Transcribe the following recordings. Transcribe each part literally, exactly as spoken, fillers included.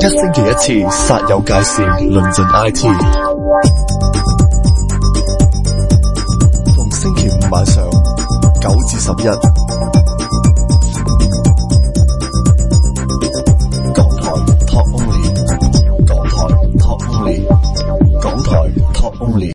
一星期一次煞有介事，論盡 I T。逢星期五晚上九至十一，港台 Talk Only， 港台 Talk Only， 港台 Talk Only。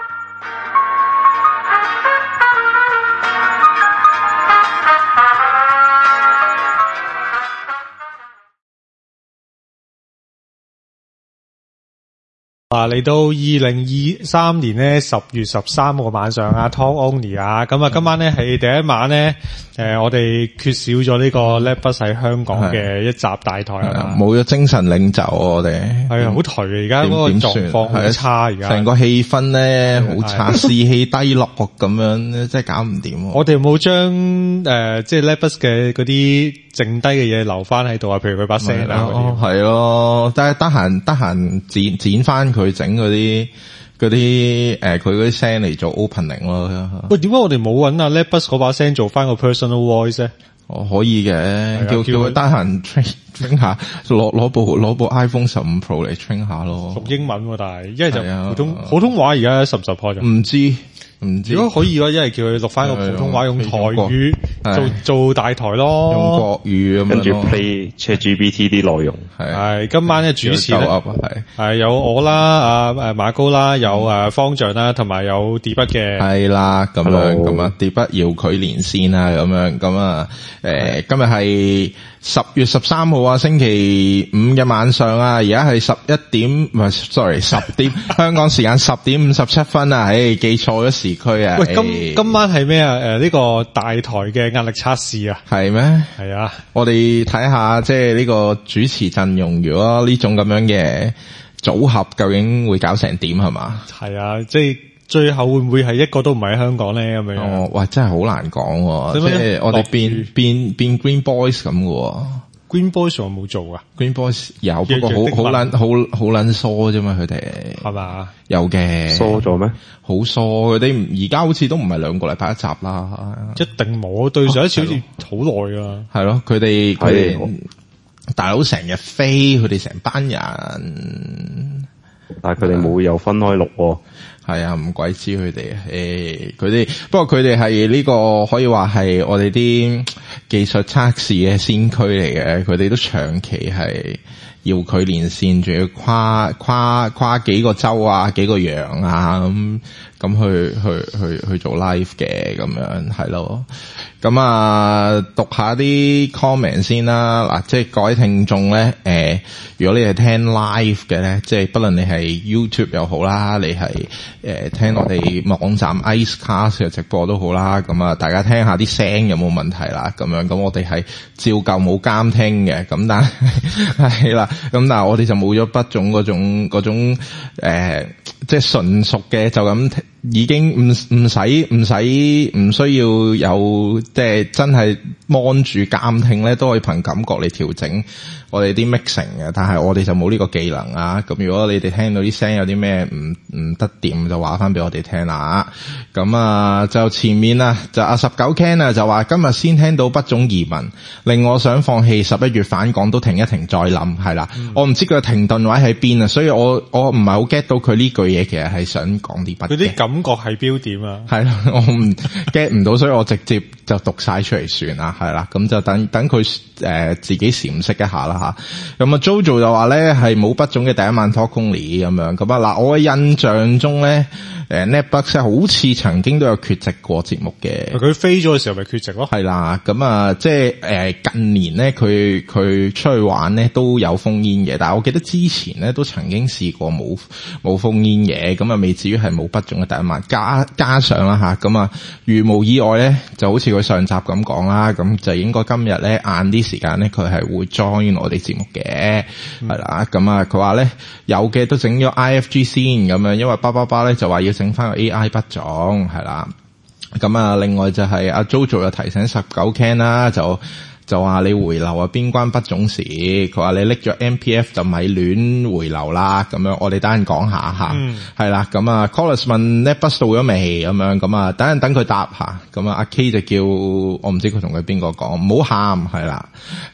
啊，嚟到二零二三年咧十月十三號晚上啊 Talk Only 啊，咁啊今晚咧係第一晚咧，誒、呃、我哋缺少咗呢個 Netbus 喺香港嘅一集大台啊， 冇咗精神領袖我哋係啊，好頹啊，而家嗰個狀況好差，而家成個氣氛咧好差，士氣低落咁樣，真係搞唔掂。 我哋冇將誒即係 Netbus 嘅嗰啲剩低嘅嘢留翻喺度啊，譬如佢把聲啊嗰啲， 係咯，但係得閒得閒剪剪翻佢整嗰啲嗰啲誒佢嗰啲聲嚟做 opening 咯。 喂，點解我哋冇揾阿 Netbus 嗰把聲做翻個 personal voice 咧？ 哦，可以嘅，叫叫佢得閒 train train 下，攞攞部攞部 iPhone 十五 Pro 嚟 train 下咯。 讀英文喎，但係一係就普通普通話，而家實唔實開咗？ 唔知。唔知如果可以嘅話，一係叫佢錄翻個普通話，用台語做做大台咯， 用國語咁樣咯， 跟住 play ChatGPT 啲內容。 係今晚嘅主持咧， 係係有我啦，阿誒馬高啦，有誒方丈啦，同埋有 D 筆嘅。 係啦，咁樣咁啊 D 筆要佢連線啦，咁樣咁啊，誒今日係十月十三號啊，星期五嘅晚上啊，而家係十一點唔係 sorry 十點香港時間十點五十七分啊，唉記錯咗時區啊。 喂，今今晚係咩啊？誒呢個大台嘅壓力測試啊？ 係咩？ 係啊， 我哋睇下即係呢個主持陣容，如果呢種咁樣嘅組合，究竟會搞成點係嘛？ 係啊，即係最後會唔會係一個都唔係喺香港咧咁樣？ 哦，哇，真係好難講，即係我哋變變變 Green Boys 咁嘅。 Green Boys 我冇做啊 ，Green Boys 有，不過好好撚好好撚疏啫嘛，佢哋係嘛？ 有嘅， 疏咗咩？ 好疏，佢哋而家好似都唔係兩個禮拜一集啦。 一定冇，對上一次好似好耐噶。 係咯，佢哋佢哋大佬成日飛，佢哋成班人， 但係佢哋冇有分開錄喎。 係啊，唔鬼知佢哋，誒，佢哋不過佢哋係呢個可以話係我哋啲技術測試嘅先驅嚟嘅，佢哋都長期係要佢連線，仲要跨跨跨幾個州啊，幾個洋啊咁咁去去去去做 live 嘅咁樣係咯。咁啊，讀下啲 comment 先啦。嗱，即係各位聽眾咧，誒、呃，如果你係聽 live 嘅咧，即係不論你係 YouTube 又好啦，你係誒、呃、聽我哋網站 Icecast 嘅直播都好啦。咁啊，大家聽下啲聲有冇問題啦。咁樣，咁我哋係照舊冇監聽嘅。咁但係係啦，咁但係我哋就冇咗不種嗰種嗰種誒、呃，即係純熟嘅就咁。已經唔唔使唔使唔需要有即係真係 mon 住監聽咧，都可以憑感覺嚟調整我哋啲 mixing 嘅，但係我哋就冇呢個技能啊。咁如果你哋聽到啲聲有啲咩唔唔得掂，就話翻俾我哋聽啦。咁啊，就前面啊，就阿十九 Ken 啊，就話今日先聽到不種移民，令我想放棄十一月返港都停一停再諗，係啦。嗯、我唔知佢嘅停頓位喺邊啊，所以我我唔係好 get 到佢呢句嘢，其實係想講啲乜嘅。 感覺係標點啊， 係啦，我唔 get 唔到，所以我直接就讀晒出嚟算啦，係啦，咁就等等佢誒、呃、自己闡釋一下啦吓。咁啊 Jojo 就話咧係冇不種嘅第一晚 Talk Only 咁樣，咁啊嗱，我嘅印象中咧誒 Netbus 好似曾經都有缺席過節目嘅。 佢飛咗嘅時候咪缺席咯。 係啦，咁啊即係誒、呃、近年咧佢佢出去玩咧都有封煙嘅，但係我記得之前咧都曾經試過冇冇封煙嘅，咁啊未至於係冇不種嘅第一晚。加加上啦吓，咁啊如無意外咧，就好似佢上集咁講啦，咁就應該今日咧晏啲時間咧，佢係會 join 我哋節目嘅，係啦、嗯，咁啊佢話咧有嘅都整咗 I F G 先咁樣，因為巴巴巴咧就話要整翻個 A I 不種，係啦，咁啊另外就係阿 Jojo 又提醒十九 Ken 啦，就。就話你回流啊，邊關不種事？佢話你拎咗 M P F 就咪亂回流啦，咁樣我哋等陣講下吓，係啦、嗯，咁啊 Collis 問 Netbus 到咗未？咁樣咁啊，等陣等佢答下，咁啊阿 K 就叫我唔知佢同佢邊個講，唔好喊，係啦，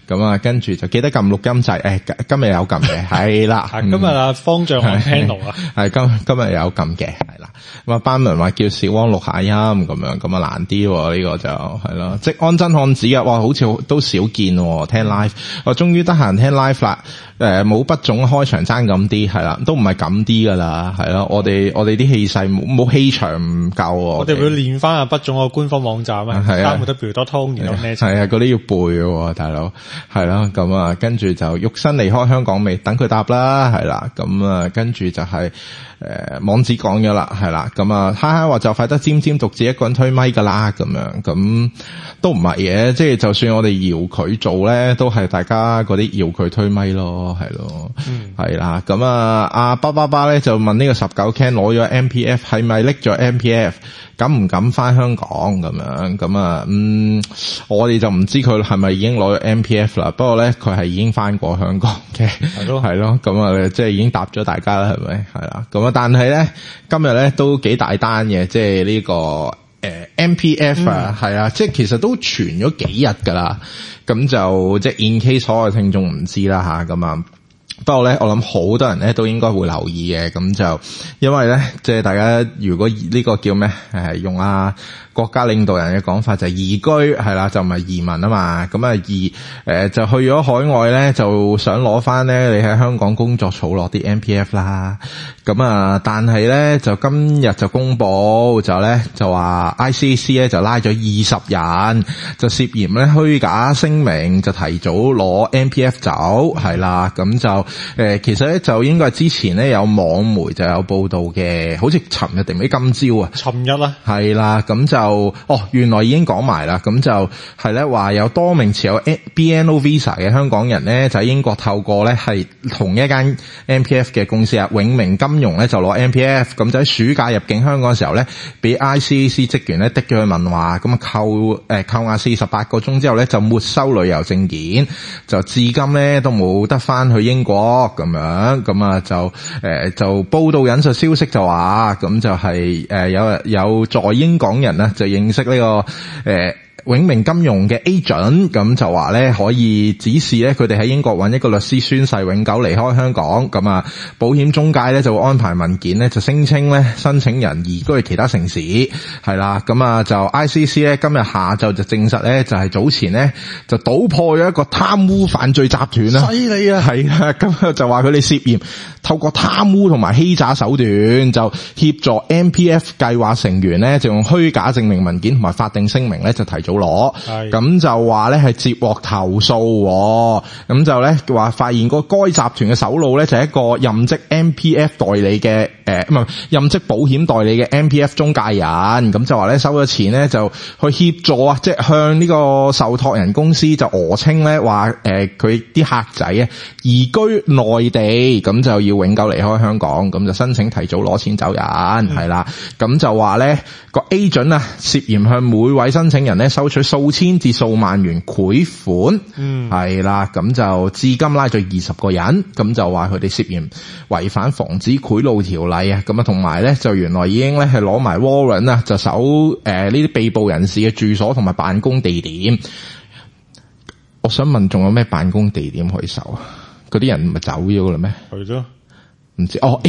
咁啊，跟住就記得撳錄音掣，誒，今日有撳嘅，係啦。 今日啊，方丈on panel啊， 係今今日有撳嘅，係啦。咁啊，班文話叫小汪錄下音咁樣，咁啊難啲喎，呢個就係咯。即安真漢子啊，哇，好似都少見喎，聽 live，我終於得閒聽 live 啦。誒，冇筆種開場爭咁啲，係啦，都唔係咁啲噶啦，係咯。我哋我哋啲氣勢冇冇氣場唔夠。 我哋會練翻阿筆種個官方網站啊，三個 W dot com 然後咩？ 係啊，嗰啲要背嘅，大佬係咯。咁啊，跟住就肉身離開香港未？等佢答啦，係啦。咁啊，跟住就係、是。誒，網址講咗啦，係啦，咁啊，哈哈話就快得尖尖獨自一個人推咪噶啦，咁樣，咁都唔係嘅，即係就算我哋搖佢做咧，都係大家嗰啲搖佢推咪咯，係咯，係啦、嗯，咁啊，阿巴巴巴咧就問呢個十九 Ken 攞咗 M P F 係咪拎咗 M P F？敢唔敢翻香港咁樣？咁啊，嗯，我哋就唔知佢係咪已經攞咗 M P F 啦。不過咧，佢係已經翻過香港嘅，係咯，係咯。咁啊，即係已經答咗大家啦，係咪？係啦。咁啊，但係咧，今日咧都幾大單嘅，即係呢個誒 M P F 啊，係啊，即係其實都傳咗幾日噶啦。咁就即係 in case 所有聽眾唔知啦吓，咁啊。不過咧，我諗好多人咧都應該會留意嘅，咁就因為咧，即係大家如果呢個叫咩，誒用啊國家領導人嘅講法就係移居係啦，就唔係移民啊嘛，咁啊移誒就去咗海外咧，就想攞翻咧你喺香港工作儲落啲 M P F 啦，咁啊但係咧就今日就公布就咧就話 I C A C 咧就拉咗二十人，就涉嫌咧虛假聲明，就提早攞 M P F 走係啦，咁就。誒，其實咧就應該係之前咧有網媒就有報道嘅，好似尋日定唔知今朝啊？尋日啦，係啦，咁就哦，原來已經講埋啦，咁就係咧話有多名持有 B N O Visa 嘅香港人咧，就喺英國透過咧係同一間 M P F 嘅公司啊，永明金融咧就攞 M P F， 咁就喺暑假入境香港嘅時候咧，俾 I C A C 職員咧的咗去問話，咁啊扣誒扣押四十八個鐘之後咧就沒收旅遊證件，就至今咧都冇得翻去英國。咁樣咁啊就誒、呃、就報道引述消息就話咁就係、是、誒、呃、有有在英港人呢就認識呢、這個誒。呃永明金融嘅 agent 咁就話咧可以指示咧佢哋喺英國揾一個律師宣誓永久離開香港，咁啊保險中介咧就會安排文件咧就聲稱咧申請人移居去其他城市係啦，咁啊就 I C C 咧今日下晝就證實咧就係早前咧就搗破咗一個貪污犯罪集團啦，犀利啊，係啊，咁就話佢哋涉嫌透過貪污同埋欺詐手段就協助 M P F 計劃成員咧就用虛假證明文件同埋法定聲明咧就提早攞，咁就話咧係接獲投訴，咁就咧話發現個該集團嘅首腦咧就係一個任職 M P F 代理嘅誒唔係任職保險代理嘅 M P F 中介人，咁就話咧收咗錢咧就去協助啊，即係向呢個受託人公司就訛稱咧話誒佢啲客仔啊移居內地，咁就要永久離開香港，咁就申請提早攞錢走人，係啦，咁就話咧個 agent 啊涉嫌向每位申請人咧收取數千至數萬元賄款，嗯，係啦，咁就至今拉咗二十個人，咁就話佢哋涉嫌違反防止賄賂條例啊，咁啊同埋咧就原來已經咧係攞埋 warrant 啊，就搜誒呢啲被捕人士嘅住所同埋辦公地點。我想問仲有咩辦公地點可以搜啊？嗰啲人咪走咗噶啦咩？係咯，唔知哦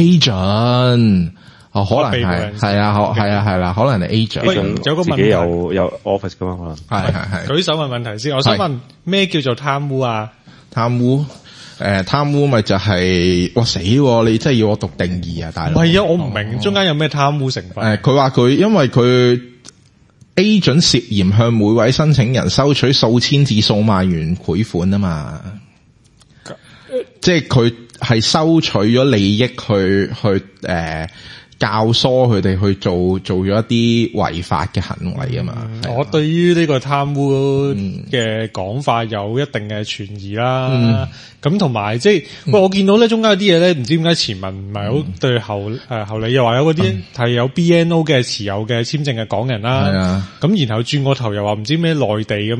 agent。哦，可能係係啊，係啊，係啦，可能係 agent。 有個問題，自己有有 office 噶嘛？可能係係係。 舉手問問題先，我想問咩叫做貪污啊？ 貪污誒，貪污咪就係我死，你真係要我讀定義啊，大佬。係啊，我唔明中間有咩貪污成分。誒，佢話佢因為佢 agent 涉嫌向每位申請人收取數千至數萬元賄款啊嘛，即係佢係收取咗利益去去誒。教唆佢哋去做做咗一啲違法嘅行為啊嘛、嗯！ 我對於呢個貪污嘅講法有一定嘅存疑啦。咁同埋即係，喂，我見到咧中間有啲嘢咧，唔知點解前文唔係好對後誒、呃、後嚟又話有嗰啲係有 B N O 嘅持有嘅簽證嘅港人啦。咁、嗯、然後轉個頭又話唔知咩內地咁樣嘅。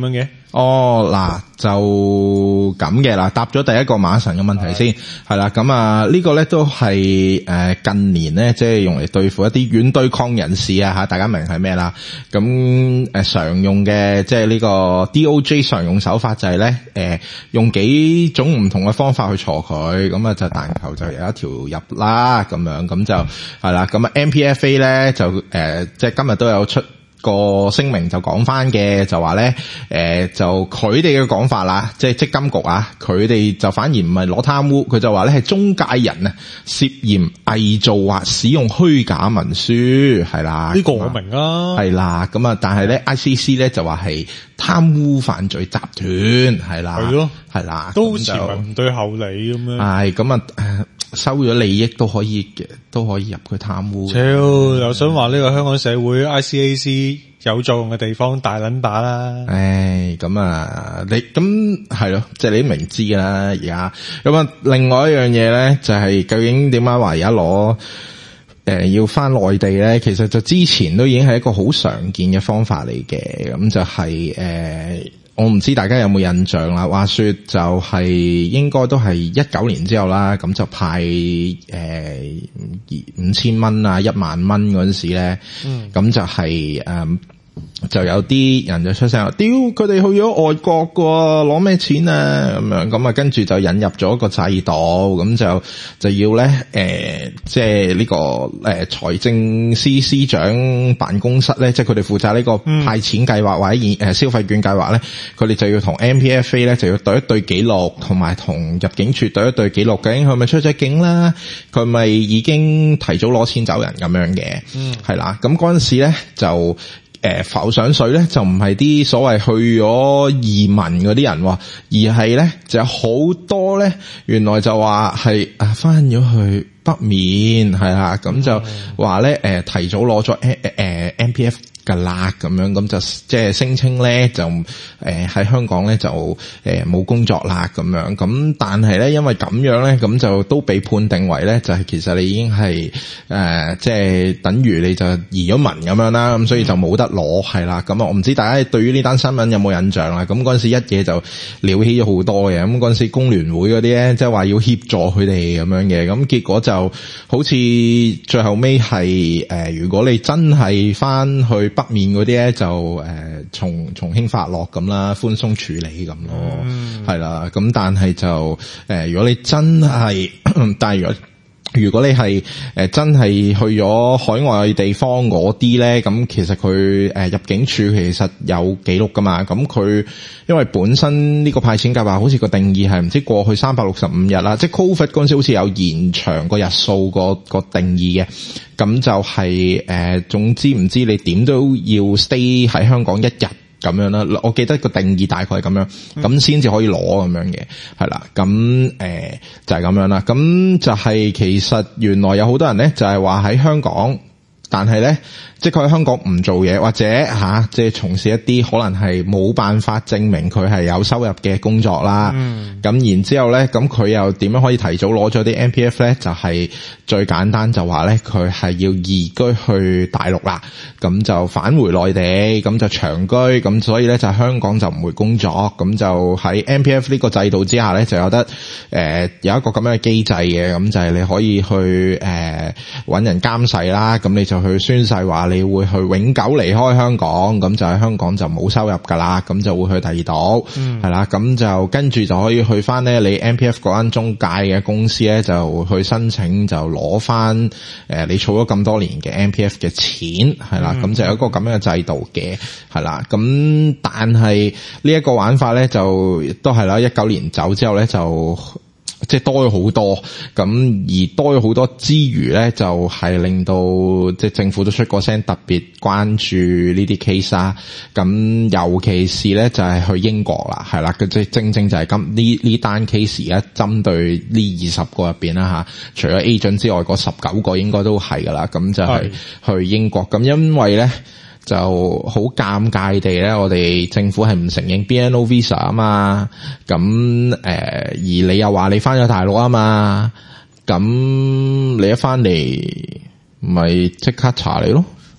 哦，嗱就咁嘅啦，答咗第一個馬神嘅問題先，係啦，咁啊呢個咧都係誒近年咧，即係用嚟對付一啲軟對抗人士啊吓，大家明係咩啦？咁誒常用嘅即係呢個 D O J 常用手法就係咧誒用幾種唔同嘅方法去鋤佢，咁啊就彈球就有一條入啦，咁樣咁就係啦，咁啊 M P F A 咧就誒、呃、即係今日都有出個聲明就講翻嘅，就話咧，誒、呃，就佢哋嘅講法啦，即係積金局啊，佢哋就反而唔係攞貪污，佢就話咧係中介人啊涉嫌偽造或使用虛假文書，係啦， 呢個我明啊， 係啦，咁啊，但係咧 I C C 咧就話係貪污犯罪集團，係啦， 係咯， 係啦， 都前文唔對後理咁樣， 係咁啊。收咗利益都可以嘅，都可以入佢貪污。 超又想話呢個香港社會 I C A C 有作用嘅地方大撚把啦。 唉，咁啊，你咁係咯，即係你都明知㗎啦。而家咁啊，另外一樣嘢咧，就係、是、究竟點解話而家攞誒要翻內地咧？其實就之前都已經係一個好常見嘅方法嚟嘅。咁就係、是、誒。呃我唔知大家有冇印象啦，話說就係應該都係一九年之後啦，咁就派誒五千蚊啊一萬蚊嗰陣時咧，咁、嗯、就係、是、誒。嗯就有啲人就出聲話，屌佢哋去咗外國噶，攞咩錢啊咁樣，咁啊跟住就引入咗一個制度，咁就就要咧誒、呃，即係呢、這個誒財、呃、政司司長辦公室咧，即係佢哋負責呢個派錢計劃或者誒、呃、消費券計劃咧，佢哋就要同 M P F A 咧就要對一對記錄，同埋同入境處對一對記錄，究竟佢咪出咗境啦，佢咪已經提早攞錢走人咁樣嘅，嗯，係啦，咁嗰陣時咧就。誒，浮上水咧就唔係啲所謂去咗移民嗰啲人，而係咧就有好多咧，原來就話係啊翻咗去北面，係啦，咁就話咧誒提早攞咗誒誒 M P F。噶啦咁樣，咁就即係聲稱咧就誒喺、呃、香港咧就誒冇、呃、工作啦咁樣，咁但係咧因為咁樣咧，咁就都被判定為咧就係、是、其實你已經係誒即係等於你就移咗民咁樣啦，咁所以就冇得攞係啦。咁啊我唔知大家對於呢單新聞有冇印象啦？咁嗰陣時一嘢就撩起咗好多嘅，咁嗰陣時工聯會嗰啲咧即係話要協助佢哋咁樣嘅，咁結果就好似最後尾係誒如果你真係翻去北面嗰啲咧就誒從從輕發落咁啦，寬鬆處理咁咯，係啦、嗯。咁但係就誒、呃，如果你真係，但係如果如果你係誒、呃、真係去咗海外地方嗰啲咧，咁其實佢誒、呃、入境處其實有記錄噶嘛。咁佢因為本身呢個派錢計劃好似個定義係唔知過去三百六十五日啦，即係 Covid 嗰陣時好似有延長個日數個個定義嘅。咁就係、是、誒、呃，總之唔知你點都要 stay 喺香港一日咁樣啦。我記得個定義大概係咁樣，咁先至可以攞咁樣嘅，係啦。咁誒、呃、就係、是、咁樣啦。咁就係其實原來有好多人咧，就係話喺香港，但係咧。即係佢喺香港唔做嘢，或者吓、啊，即係從事一啲可能係冇辦法證明佢係有收入嘅工作啦。咁、嗯、然之後咧，咁佢又點樣可以提早攞咗啲 M P F 咧？就係、是、最簡單就話咧，佢係要移居去大陸啦。咁就返回內地，咁就長居。咁所以咧就香港就唔會工作。咁就喺 M P F 呢個制度之下咧，就有得誒、呃、有一個咁樣嘅機制嘅。咁就係你可以去誒搵、呃、人監誓啦。咁你就去宣誓話。你會去永久離開香港，咁就喺香港就冇收入噶啦，咁就會去第二度，係、嗯、啦，咁就跟住就可以去翻咧你 M P F 嗰間中介嘅公司咧，就去申請就攞翻誒你儲咗咁多年嘅 M P F 嘅錢，係啦，咁、嗯、就有一個咁樣嘅制度嘅，係啦，咁但係呢一個玩法咧就都係啦，一九年走之後咧就。即係多咗好多，咁而多咗好多之餘咧，就係、是、令到即係政府都出過聲，特別關注呢啲 case 啊。咁尤其是咧，就係、是、去英國啦，係啦，即係正正就係今呢呢單 case 而家針對呢二十個入邊啦吓，除咗 agent 之外，嗰十九個應該都係噶啦。咁就係去英國，咁因為咧。就好尷尬地咧，我哋政府係唔承認 B N O visa 啊嘛，咁誒、呃、而你又話你翻咗大陸啊嘛，咁你一翻嚟咪即刻查你咯，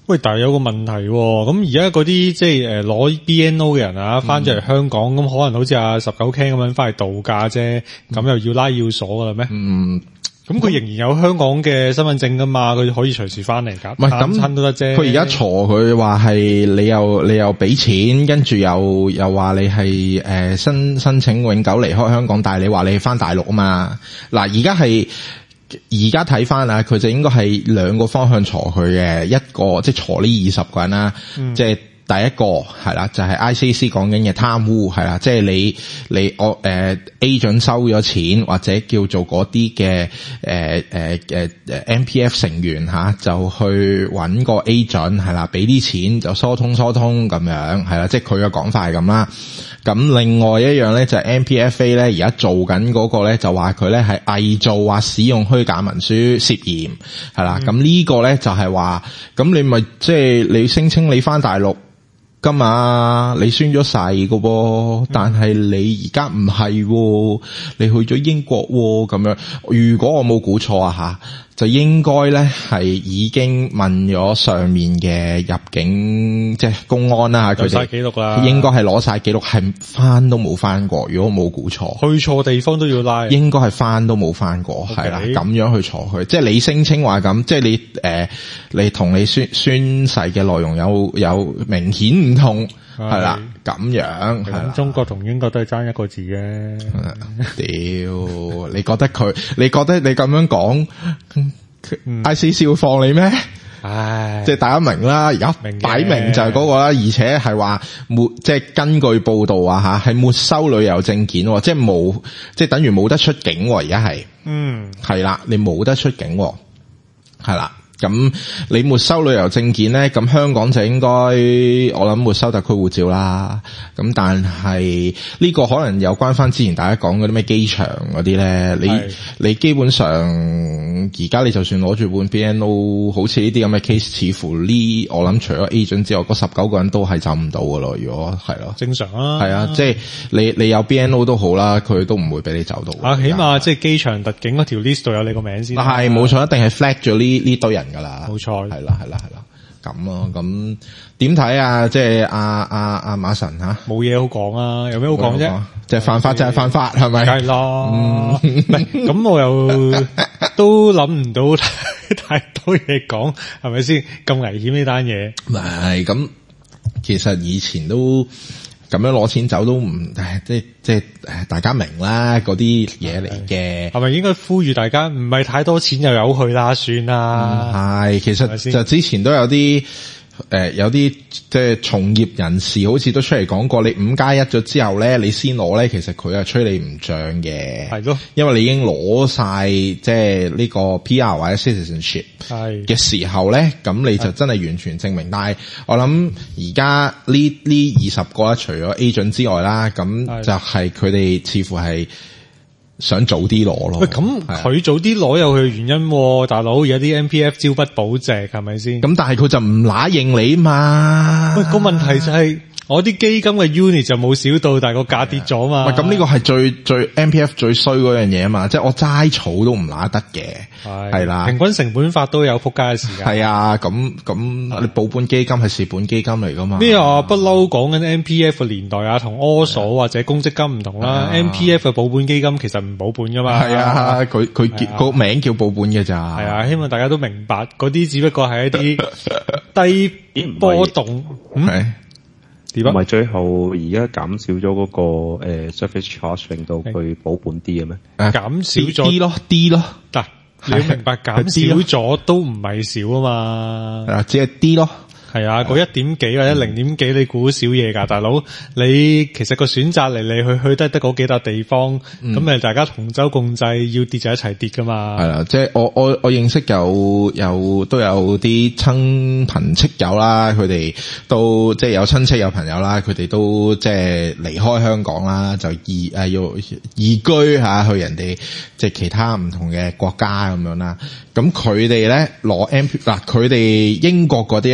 喂，但係有個問題喎，咁而家嗰啲即係誒攞 B N O 嘅人啊，翻咗嚟香港，咁、嗯、可能好似阿十九 Ken 咁樣翻嚟度假啫，咁、嗯、又要拉要鎖噶啦咩？嗯，咁佢仍然有香港嘅身份證噶嘛，佢可以隨時翻嚟噶， 唔係咁親都得啫。 佢而家鋤佢話係你又你又俾錢，跟住又又話你係誒申申請永久離開香港，但係你話你翻大陸啊嘛？嗱，而家係。而家睇翻啊，佢就應該係兩個方向鋤佢嘅，一個即係鋤呢二十個人啦，嗯、即係第一個係啦，就係、是、I C C 講緊嘅貪污係啦，即係你你我誒、呃、agent 收咗錢或者叫做嗰啲嘅誒誒誒誒 M P F 成員吓、啊，就去揾個 agent 係啦，俾啲錢就疏通疏通咁樣係啦，即係佢嘅講法係咁啦。咁另外一樣咧就係 M P F A 咧，而家做緊嗰個咧就話佢咧係偽造或使用虛假文書涉嫌係啦。咁、嗯、呢個咧就係話，咁你咪即係你聲稱你翻大陸㗎嘛，你宣咗誓㗎喎，但係你而家唔係，你去咗英國咁樣。如果我冇估錯啊吓，就應該咧係已經問咗上面嘅入境即係公安啦吓，佢哋攞晒記錄啦， 應該係攞晒記錄，係翻都冇翻過。如果我冇估錯， 去錯地方都要拉， 應該係翻都冇翻過，係啦，咁樣去坐去，即係你聲稱話咁，即係你誒、呃，你同你宣宣誓嘅內容有有明顯唔同，係啦，咁樣係啦。 中國同英國都係爭一個字嘅， 屌，你覺得佢？你覺得你咁樣講？嗯、I C C 會放你咩？唉，即係大家明啦，而家擺明就係嗰個啦，而且係話沒即係根據報道啊吓，係沒收旅遊證件，即係冇，即係等於冇得出境，而家係，嗯，係啦，你冇得出境，係啦。咁你沒收旅遊證件咧，咁香港就應該我諗沒收特區護照啦。咁但係呢個可能有關翻之前大家講嗰啲咩機場嗰啲咧，你你基本上而家你就算攞住本 B N O， 好似呢啲咁嘅 case， 似乎呢我諗除咗 agent 之外，嗰十九個人都係走唔到噶咯。如果係咯， 正常啊， 係啊，即係你你有 B N O 都好啦，佢都唔會俾你走到。 啊，起碼即係機場特警嗰條 list 度有你個名先。 係冇錯，一定係 flag 咗呢呢堆人噶啦。 冇錯， 係啦，係啦，係啦，咁咯，咁點睇啊？即係阿阿阿馬神吓， 冇嘢好講啊，有咩好講啫？ 即係犯法就係犯法，係咪？ 梗係咯，唔係咁我又都諗唔到太多嘢講，係咪先？咁危險呢單嘢， 唔係咁，其實以前都。咁樣攞錢走都唔，即係即係大家明啦，嗰啲嘢嚟嘅。 係咪應該呼籲大家唔係太多錢又有去啦，算啦。 係、嗯，其實就之前都有啲。誒、呃，有啲即係從業人士好似都出嚟講過，你五加一咗之後咧，你先攞咧，其實佢係吹你唔漲嘅，係咯，因為你已經攞晒即係呢個 P R 或者 citizenship 嘅時候咧，咁你就真係完全證明。但係我諗而家呢呢二十個咧，除咗 agent 之外啦，咁就係佢哋似乎係。想早啲攞咯。喂，咁佢早啲攞有佢嘅原因，大佬有啲 M P F 朝不保夕，係咪先？咁但係佢就唔乸應你嘛。喂，個問題就係、是。我啲基金嘅 unit 就冇少到，但係個價跌咗嘛。喂，咁呢個係最最 M P F 最衰嗰樣嘢啊嘛，即係我齋草都唔拿得嘅，係啦。平均成本法都有仆街嘅時間。係啊，咁咁你保本基金係蝕本基金嚟噶嘛？咩啊？不嬲講緊 M P F 嘅年代啊，同柯鎖或者公積金唔同啦。M P F 嘅保本基金其實唔保本噶嘛。係啊，佢佢叫個名叫保本嘅咋。係啊，希望大家都明白，嗰啲只不過係一啲低波動。嗯。唔係最後而家減少咗嗰、那個誒、呃、service charge 令到佢保本啲嘅咩？減少咗啲咯，啲咯。嗱，你要明白減少咗都唔係少啊嘛。係啊，只係啲咯。係啊，嗰一點幾或者零點幾，你估少嘢㗎，大佬。你其實個選擇嚟嚟去去都係得嗰幾笪地方，咁、嗯、誒大家同舟共濟，要跌就一齊跌㗎嘛。係啦，即係我我我認識有有都有啲親朋戚友啦，佢哋都即係有親戚有朋友啦，佢哋都即係離開香港啦，就移誒要移居吓去人哋即係其他唔同嘅國家咁樣啦。咁佢哋咧攞 M P 嗱，佢哋英國嗰啲咧，佢哋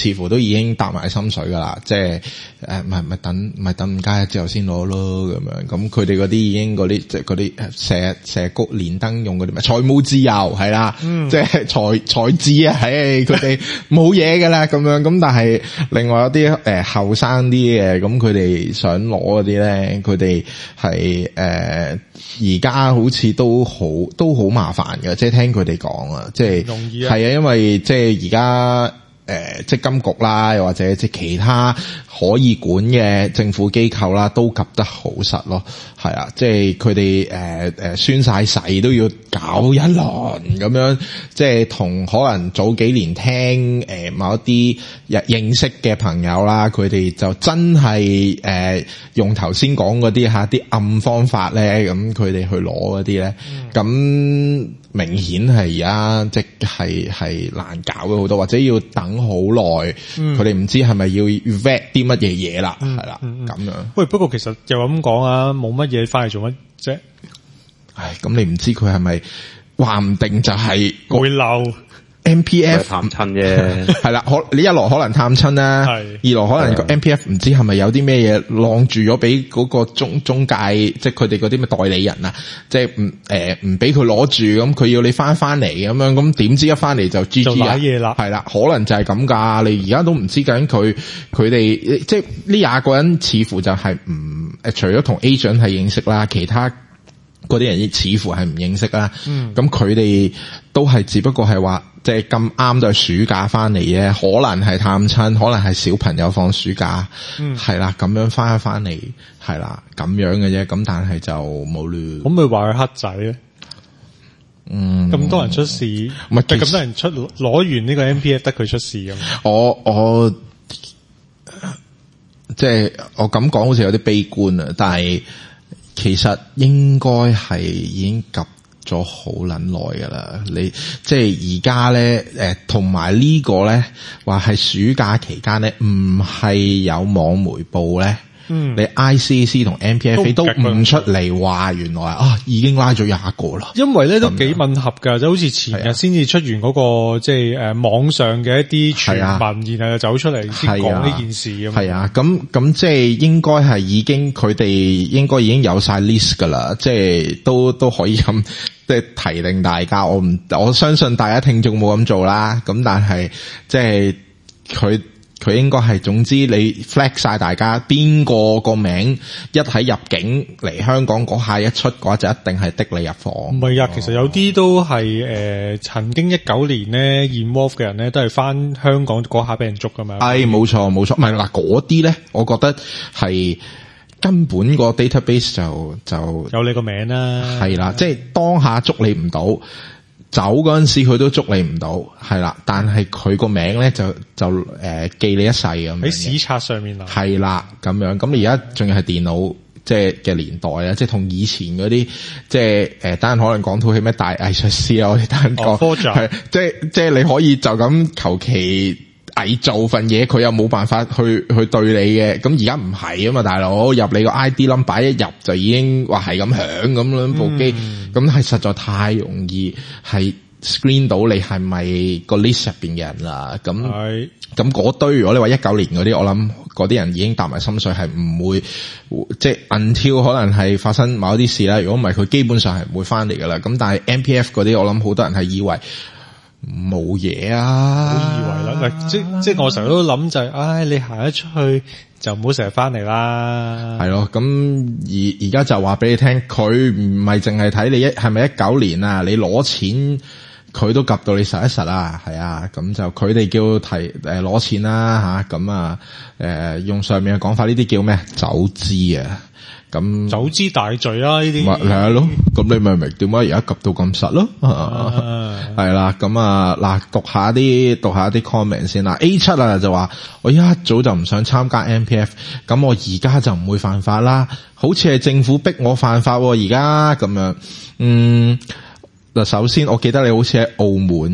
似乎都已經搭埋心水噶啦，即係誒唔係唔係等唔係等五加一之後先攞咯咁樣。咁佢哋嗰啲已經嗰啲即係嗰啲社社谷連登用嗰啲咩財務自由係啦，嗯、即係財財智啊，唉佢哋冇嘢噶啦咁樣。咁但係另外有啲誒後生啲嘅，咁佢哋想攞嗰啲咧，佢哋係誒而家好似都好都好麻煩嘅，即係聽佢哋講啊，即係係啊，因為即係而家。誒、呃，即係金局啦，又或者即係其他可以管嘅政府機構啦，都及得好實咯，係啊，即係佢哋誒誒宣晒誓都要搞一輪咁樣，即係同可能早幾年聽誒、呃、某一啲認識嘅朋友啦，佢哋就真係誒、呃、用頭先講嗰啲吓啲暗方法咧，咁佢哋去攞嗰啲咧，咁、嗯。明顯係而家即係係難搞嘅好多，或者要等好耐，佢哋唔知係咪要 vet 啲乜嘢嘢啦，係啦咁樣。 喂，不過其實又咁講啊，冇乜嘢翻嚟做乜啫？ 唉，咁你唔知佢係咪話唔定就係會漏 M P F 探親啫， 係啦，可你一來可能探親啦，二來可能個 M P F 唔知係咪有啲咩嘢晾住咗俾嗰個中中介，即係佢哋嗰啲咩代理人啊，即係唔誒唔俾佢攞住，咁佢要你翻翻嚟咁樣，咁點知一翻嚟就 G G 啊，嘢啦，係啦，可能就係咁噶，你而家都唔知究竟佢佢哋即係呢廿個人似乎就係唔誒，除咗同 agent 係認識啦，其他嗰啲人似乎係唔認識啦，咁佢哋都係只不過係話。即係咁啱就係暑假翻嚟啫，可能係探親，可能係小朋友放暑假，係啦咁樣翻一翻嚟，係啦咁樣嘅啫。咁但係就冇亂。咁咪話佢黑仔咧？ 嗯， 咁多人出事，唔係咁多人出攞完呢個 M P F 得佢出事咁。 我我即係我咁講好似有啲悲觀啊，但係其實應該係已經及咗好撚耐噶啦，你即係而家咧，誒，同埋呢個咧，話係暑假期間咧，唔係有網媒報咧，嗯，你 I C A C 同 M P F A 都唔出嚟話，原來啊已經拉咗廿個啦。因為咧都幾吻合噶，就好似前日先至出完嗰、那個即係誒網上嘅一啲傳聞，然後就走出嚟先講呢件事咁。係啊，咁咁即係應該係已經佢哋應該已經有晒 list 噶啦，即係都都可以咁。即係提定大家，我唔我相信大家聽眾冇咁做啦。咁但係即係佢佢應該係總之你 flag 晒大家邊個個名一喺入境嚟香港嗰下一出嘅話，就一定係的你入房。唔係啊，其實有啲都係誒、呃、曾經一九年咧 involve 嘅人咧，都係翻香港嗰下俾人捉噶嘛。係冇錯冇錯，唔係嗱嗰啲咧，我覺得係。根本個 database 就就有你個名啦，係啦，即係當下捉你唔到，走嗰陣時佢都捉你唔到，係啦，但係佢個名咧就就誒、呃、記你一世咁喺史冊上面啊，係啦咁樣，咁而家仲要係電腦即係嘅年代啊，即係同以前嗰啲即係誒，單可能講套戲咩大藝術師啊，我哋單講係即係即係你可以就咁求其。偽造份嘢，佢又冇辦法去去對你嘅，咁而家唔係啊嘛，大佬入你個 I D number 一入就已經話係咁響咁樣部機，咁係實在太容易係 screen 到你係咪個 list 入邊嘅人啦，咁咁嗰堆如果你話一九年嗰啲，我諗嗰啲人已經搭埋心水，係唔會即係 until 可能係發生某一啲事啦，如果唔係佢基本上係唔會翻嚟噶啦，咁但係 M P F 嗰啲，我諗好多人係以為。冇嘢啊！好以為啦，即即我成日都諗就係、是，唉，你行得出去就唔好成日翻嚟啦。係咯，咁而而家就話俾你聽，佢唔係淨係睇你一係咪一九年啊？你攞錢佢都及到你實一實啊，係啊，咁就佢哋叫提誒攞錢啦吓，咁啊誒、呃、用上面嘅講法，呢啲叫咩？走資啊！咁走之大罪啦！呢啲咪係咯，咁你咪明點解而家及到咁實咯？係啦，咁啊嗱，讀下啲讀下啲 comment 先啦。A 七啊就話我一早就唔想參加 M P F， 咁我而家就唔會犯法啦。好似係政府逼我犯法而家咁樣。嗯，嗱，首先我記得你好似喺澳門嘅。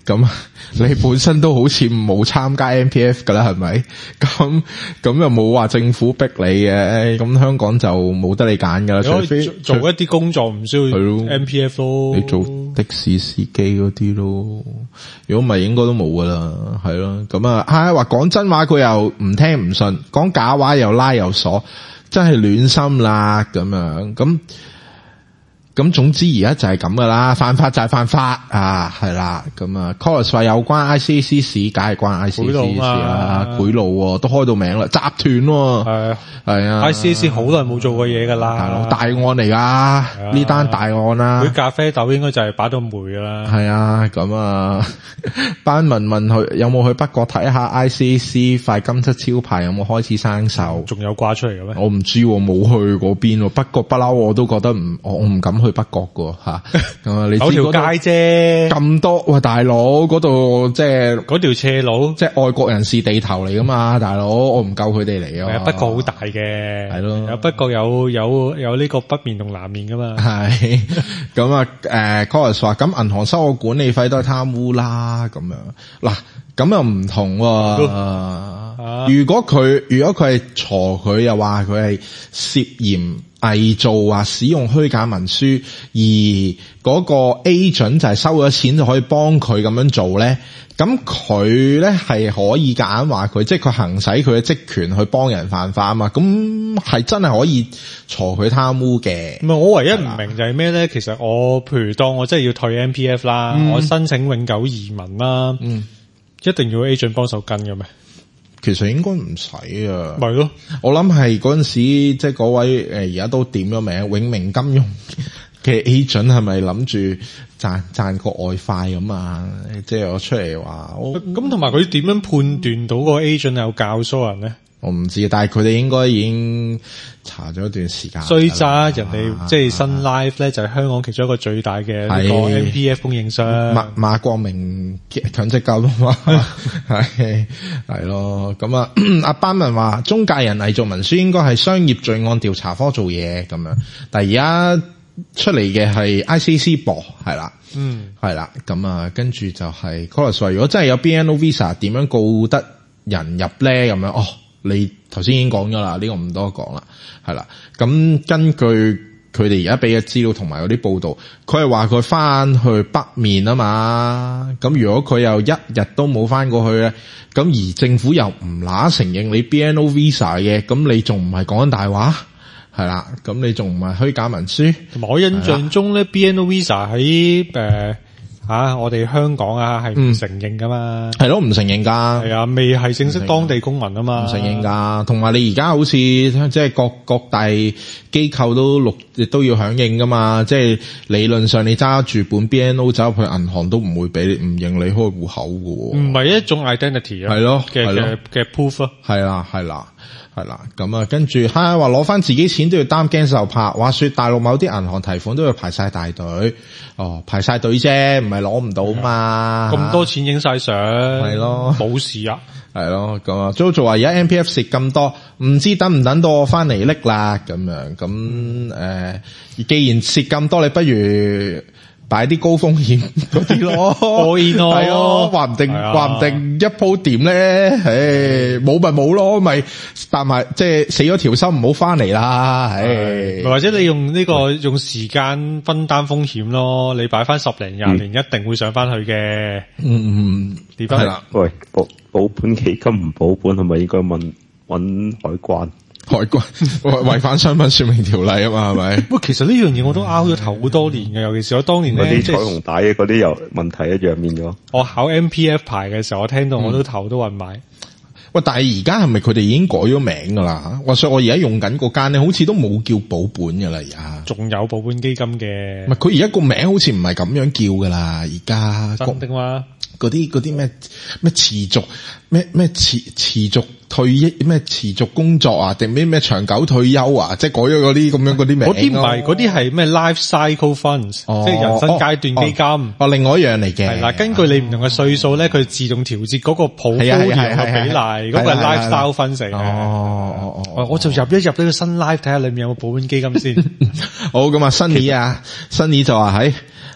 咁你本身都好似冇參加 M P F 噶啦，係咪？咁咁又冇話政府逼你嘅，咁香港就冇得你揀噶啦。除非做一啲工作唔需要 M P F 咯， 你做的士司機嗰啲咯。如果唔係，應該都冇噶啦，係咯。咁啊，唉，話講真話佢又唔聽唔信，講假話又拉又鎖，真係亂心啦咁樣咁。咁總之而家就係咁噶啦，犯法就係犯法啊，係啦，咁啊 Chorus 話有關 I C A C 事，梗係關 I C A C 事啦，賄賂都開到名啦，集團喎，係係啊 I C A C 好多人冇做過嘢噶啦， 大佬大案嚟噶，呢單大案啦， 佢咖啡豆應該就係擺到霉噶啦， 係啊，咁啊，班民問佢有冇去北角睇下 I C A C 塊金漆招牌有冇開始生鏽， 仲有掛出嚟嘅咩？ 我唔知，冇去嗰邊喎，北角不嬲我都覺得唔，我唔敢去。去北角㗎吓，咁啊你知嗰條街啫，咁多喂大佬嗰度即係嗰條斜路， 即係外國人士地頭嚟噶嘛，大佬我唔夠佢哋嚟啊！ 北角好大嘅，係咯，有北角有有有呢個北面同南面噶嘛，係咁啊誒 Chorus 話咁銀行收我管理費都係貪污啦，咁樣嗱咁又唔同喎、啊啊，如果佢如果佢係鋤佢又話佢係涉嫌偽造啊，使用虛假文書，而嗰個 agent 就係收咗錢就可以幫佢咁樣做咧，咁佢咧係可以夾硬話佢，即係佢行使佢嘅職權去幫人犯法啊嘛，咁係真係可以鋤佢貪污嘅。 唔係我唯一唔明就係咩咧？其實我譬如當我真係要退 M P F 啦、嗯，我申請永久移民啦，嗯，一定要 agent 幫手跟嘅咩？ 其實應該唔使啊， 咪咯， 我諗係嗰陣時即係嗰位誒而家都點咗名永明金融嘅 agent 係咪諗住賺賺個外快咁啊？即係我出嚟話， 咁同埋佢點樣判斷到個 agent 有教唆人咧？ 我唔知，但係佢哋應該已經查咗一段時間。衰渣人哋、啊、即係新 Life 咧，就係香港其中一個最大嘅呢個 M P F 供應商。 馬馬國明強積金嘛，係係咯。咁啊，阿班文話中介人偽造文書應該係商業罪案調查科做嘢咁樣，但係而家出嚟嘅係 I C A C 噃，係啦，嗯，係啦。咁啊，跟住就係 Chorus 話如果真係有 B N O Visa， 點樣告得人入咧？咁樣哦。你頭先已經講咗啦，呢、這個唔多講啦，係啦。咁根據佢哋而家俾嘅資料同埋嗰啲報道，佢係話佢翻去北面啊嘛。咁如果佢又一日都冇翻過去咧，咁而政府又唔乸承認你 B N O Visa 嘅，咁你仲唔係講緊大話？係啦，咁你仲唔係虛假文書？ 同埋我印象中咧，B N O Visa 喺誒。啊！我哋香港啊，係唔承認噶嘛？係、嗯、咯，唔承認噶。係啊，未係正式當地公民啊嘛。唔承認噶。同埋你而家好似即係各各大機構都錄都要響應噶嘛。即係理論上你揸住本 B N O 走入去銀行都唔會俾你唔認你開戶口噶。唔係一種 identity 啊。係咯，嘅嘅嘅 proof 咯。係啦，係啦。係啦，咁啊，跟住哈話攞翻自己錢都要擔驚受怕。話說大陸某啲銀行提款都要排晒大隊，哦，排晒隊啫，唔係攞唔到嘛。咁多錢影晒相，係咯，冇事啊。係咯，咁啊 JoJo 話而家 M P F 蝕咁多，唔知等唔等到我翻嚟拎啦。咁樣，咁誒、呃，既然蝕咁多，你不如擺啲高風險嗰啲咯，可以咯，係咯，話唔定話唔定一鋪掂咧，唉，冇咪冇咯，咪搭埋即係死咗條心唔好翻嚟啦，唉，或者你用呢個用時間分擔風險咯，你擺翻十零廿年、嗯、一定會上翻去嘅，嗯嗯，跌翻啦，喂，保保本基金唔保本係咪應該問揾海關？海關違反商品說明條例啊嘛，係咪？不過其實呢樣嘢我都拗咗頭好多年嘅，尤其是我當年咧，嗰啲彩虹帶嘅嗰啲有問題一樣變咗。我考 M P F 牌嘅時候，我聽到我都頭都暈埋。喂、嗯，但係而家係咪佢哋已經改咗名噶啦？話說我而家用緊嗰間咧，好似都冇叫保本噶啦，而家仲有保本基金嘅。唔係，佢而家個名好似唔係咁樣叫噶啦，而家真的嗎？嗰啲嗰啲咩咩持續咩咩持持續退役咩持續工作啊定咩咩長久退休啊，即係改咗嗰啲咁樣嗰啲名。嗰啲唔係，嗰啲係咩 life cycle funds，、哦、即係人生階段基金。哦，哦另外一樣嚟嘅。係啦，根據你唔同嘅歲數咧，佢自動調節嗰個普高年嘅比例，嗰個係 lifestyle funds 嚟嘅。哦哦哦，我就入一入呢個新 life 睇下裏面有冇保本基金先。好，咁啊，Sunny 啊，Sunny 就話喺。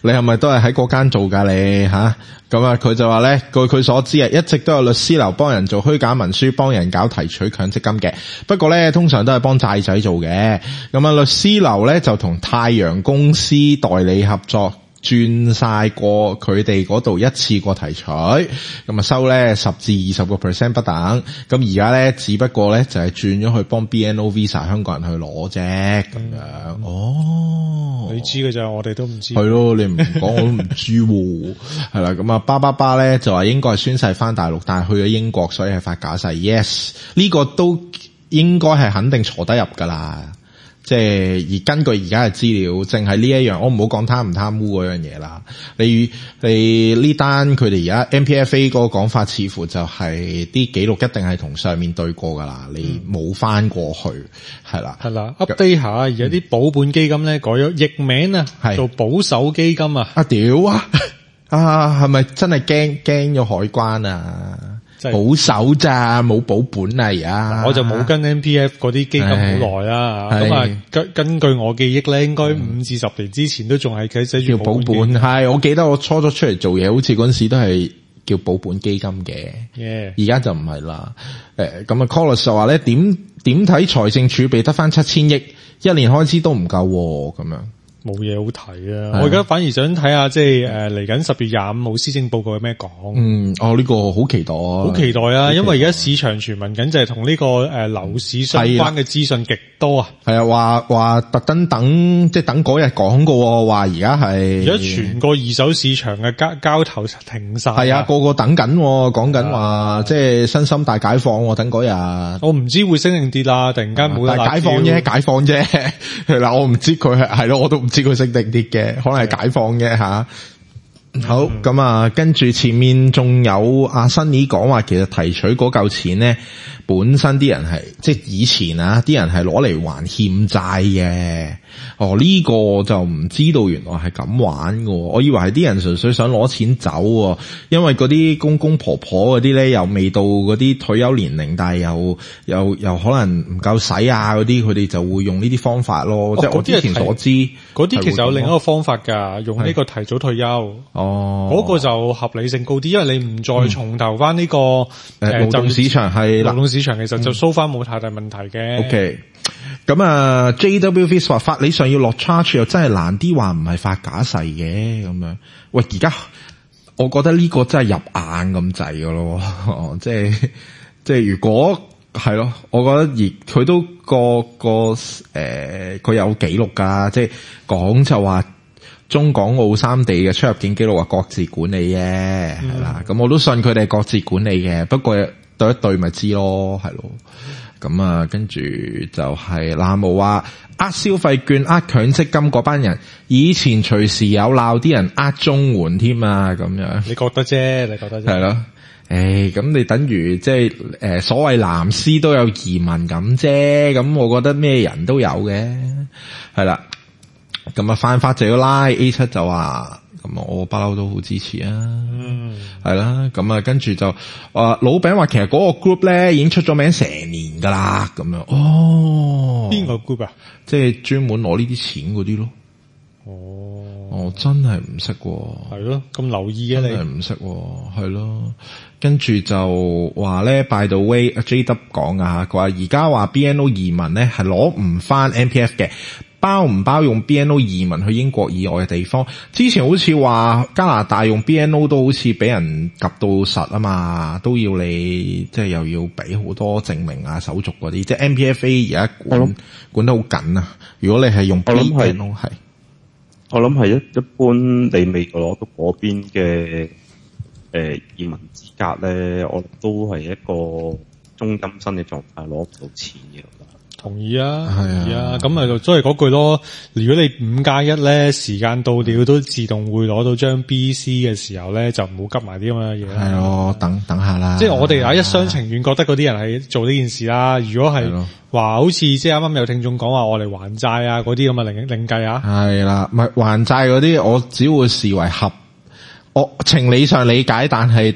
你係咪都係喺嗰間做㗎你吓？咁啊，佢就話咧，據佢所知啊，一直都有律師樓幫人做虛假文書，幫人搞提取強積金嘅。不過咧，通常都係幫債仔做嘅。咁啊，律師樓咧就同太陽公司代理合作。轉晒過佢哋嗰度一次過提取，咁啊收咧十至二十個 percent 不等。咁而家咧只不過咧就係轉咗去幫 B N O Visa 香港人去攞啫，咁樣、嗯。哦， 你知嘅咋，我哋都唔知。 係咯，你唔講我都唔知喎。係啦，咁啊巴巴巴咧就話應該係宣誓翻大陸，但係去咗英國，所以係發假誓。Yes， 呢個都應該係肯定坐得入噶啦。即係而根據而家嘅資料，淨係呢一樣，我唔好講貪唔貪污嗰樣嘢啦。你你呢單佢哋而家 M P F A 嗰個講法，似乎就係啲記錄一定係同上面對過噶啦，你冇翻過去係啦。係啦 ，update 下而家啲保本基金咧改咗譯名啊，做保守基金啊。 啊屌啊！啊係咪真係驚驚咗海關啊？保守咋，冇保本啊！而家我就冇跟 M P F 嗰啲基金好耐啦。咁啊，根根據我記憶咧，應該五至十年之前都仲係佢寫住保本。 係，我記得我初初出嚟做嘢，好似嗰陣時都係叫保本基金嘅。而、yeah. 家就唔係啦。誒，咁啊 Collis 就話咧，點點睇財政儲備得翻七千億，一年開支都唔夠咁樣。 冇嘢好睇啊！我而家反而想睇下，即係誒嚟緊十月廿五號施政報告有咩講？嗯， 哦呢、這個好期待啊！ 好期待啊！因為而家市場傳聞緊就係同呢個誒樓市相關嘅資訊極多啊！ 係啊，話話特登等，即係等嗰日講過，話而家係而家全個二手市場嘅交交投停晒。 係啊，個個等緊，講緊話即係身心大解放，等嗰日。 我唔知會升定跌啦，突然間冇得解放啫，解放啫。嗱，我唔知佢係係咯，我都唔知佢升定跌嘅，可能係解放嘅吓。好，咁、嗯、啊，跟住前面仲有阿 Sunny 講話，其實提取嗰嚿錢咧，本身啲人係即係以前啊，啲人係攞嚟還欠債嘅。哦，呢、這個就唔知道原來係咁玩喎。我以為係啲人純粹想攞錢走，因為嗰啲公公婆婆嗰啲咧又未到嗰啲退休年齡，但係又又又可能唔夠使啊嗰啲，佢哋就會用呢啲方法咯。哦、即係我之前所知， 嗰啲其實有另一個方法㗎，用呢個提早退休。哦，嗰、那個就合理性高啲，因為你唔再重投翻、這、呢個誒勞動市場係勞動市場，其實就收翻冇太大問題嘅。 O K，咁啊 J W V 話法理上要落 charge 又真係難啲，話唔係發假誓嘅咁樣。喂，而家我覺得呢個真係入眼咁滯噶咯，即係即係如果係咯，我覺得而佢都個個誒，佢、呃、有記錄噶，即係講就話。中港澳三地嘅出入境記錄話各自管理嘅，係、嗯、啦，咁我都信佢哋各自管理嘅，不過對一對咪知咯，係咯，咁啊，跟住就係南無話呃消費券、呃強積金嗰班人，以前隨時有鬧啲人呃綜援添啊，咁樣。你覺得啫？你覺得啫？係咯，誒，咁你等於即係誒所謂藍絲都有移民咁啫，咁我覺得咩人都有嘅，係啦。咁啊，犯法就要拉 A 七就話，咁啊，我不嬲都好支持啊，嗯，係啦，咁啊，跟住就，啊，老餅話其實嗰個 group 咧已經出咗名成年噶啦，咁樣，哦，邊個 group 啊？即係專門攞呢啲錢嗰啲咯，哦，哦，真係唔識，係咯，咁留意啊你，真係唔識，係咯，跟住就話咧 ，by the way，阿 J W 講啊，佢話而家話 B N O 移民咧係攞唔翻 M P F 嘅。包唔包用 B N O 移民去英國以外嘅地方？之前好似話加拿大用 B N O 都好似俾人夾到實啊嘛，都要你即係又要俾好多證明啊、手續嗰啲，即係 M P F A 而家管管得好緊啊！如果你係用 B N O 係， 我諗係一一般你未攞到嗰邊嘅誒移民資格咧，我都係一個中陰身嘅狀態，攞唔到錢嘅。 同意啊，同意啊，咁咪就都係嗰句咯。如果你五加一咧，時間到了都自動會攞到張 B C 嘅時候咧，就唔好急埋啲咁嘅嘢啦。係咯，等等下啦。即係我哋啊一廂情願覺得嗰啲人係做呢件事啦。如果係話好似即係啱啱有聽眾講話我嚟還債啊嗰啲咁嘅另另計啊。係啦，唔係還債嗰啲，我只會視為合，我情理上理解，但係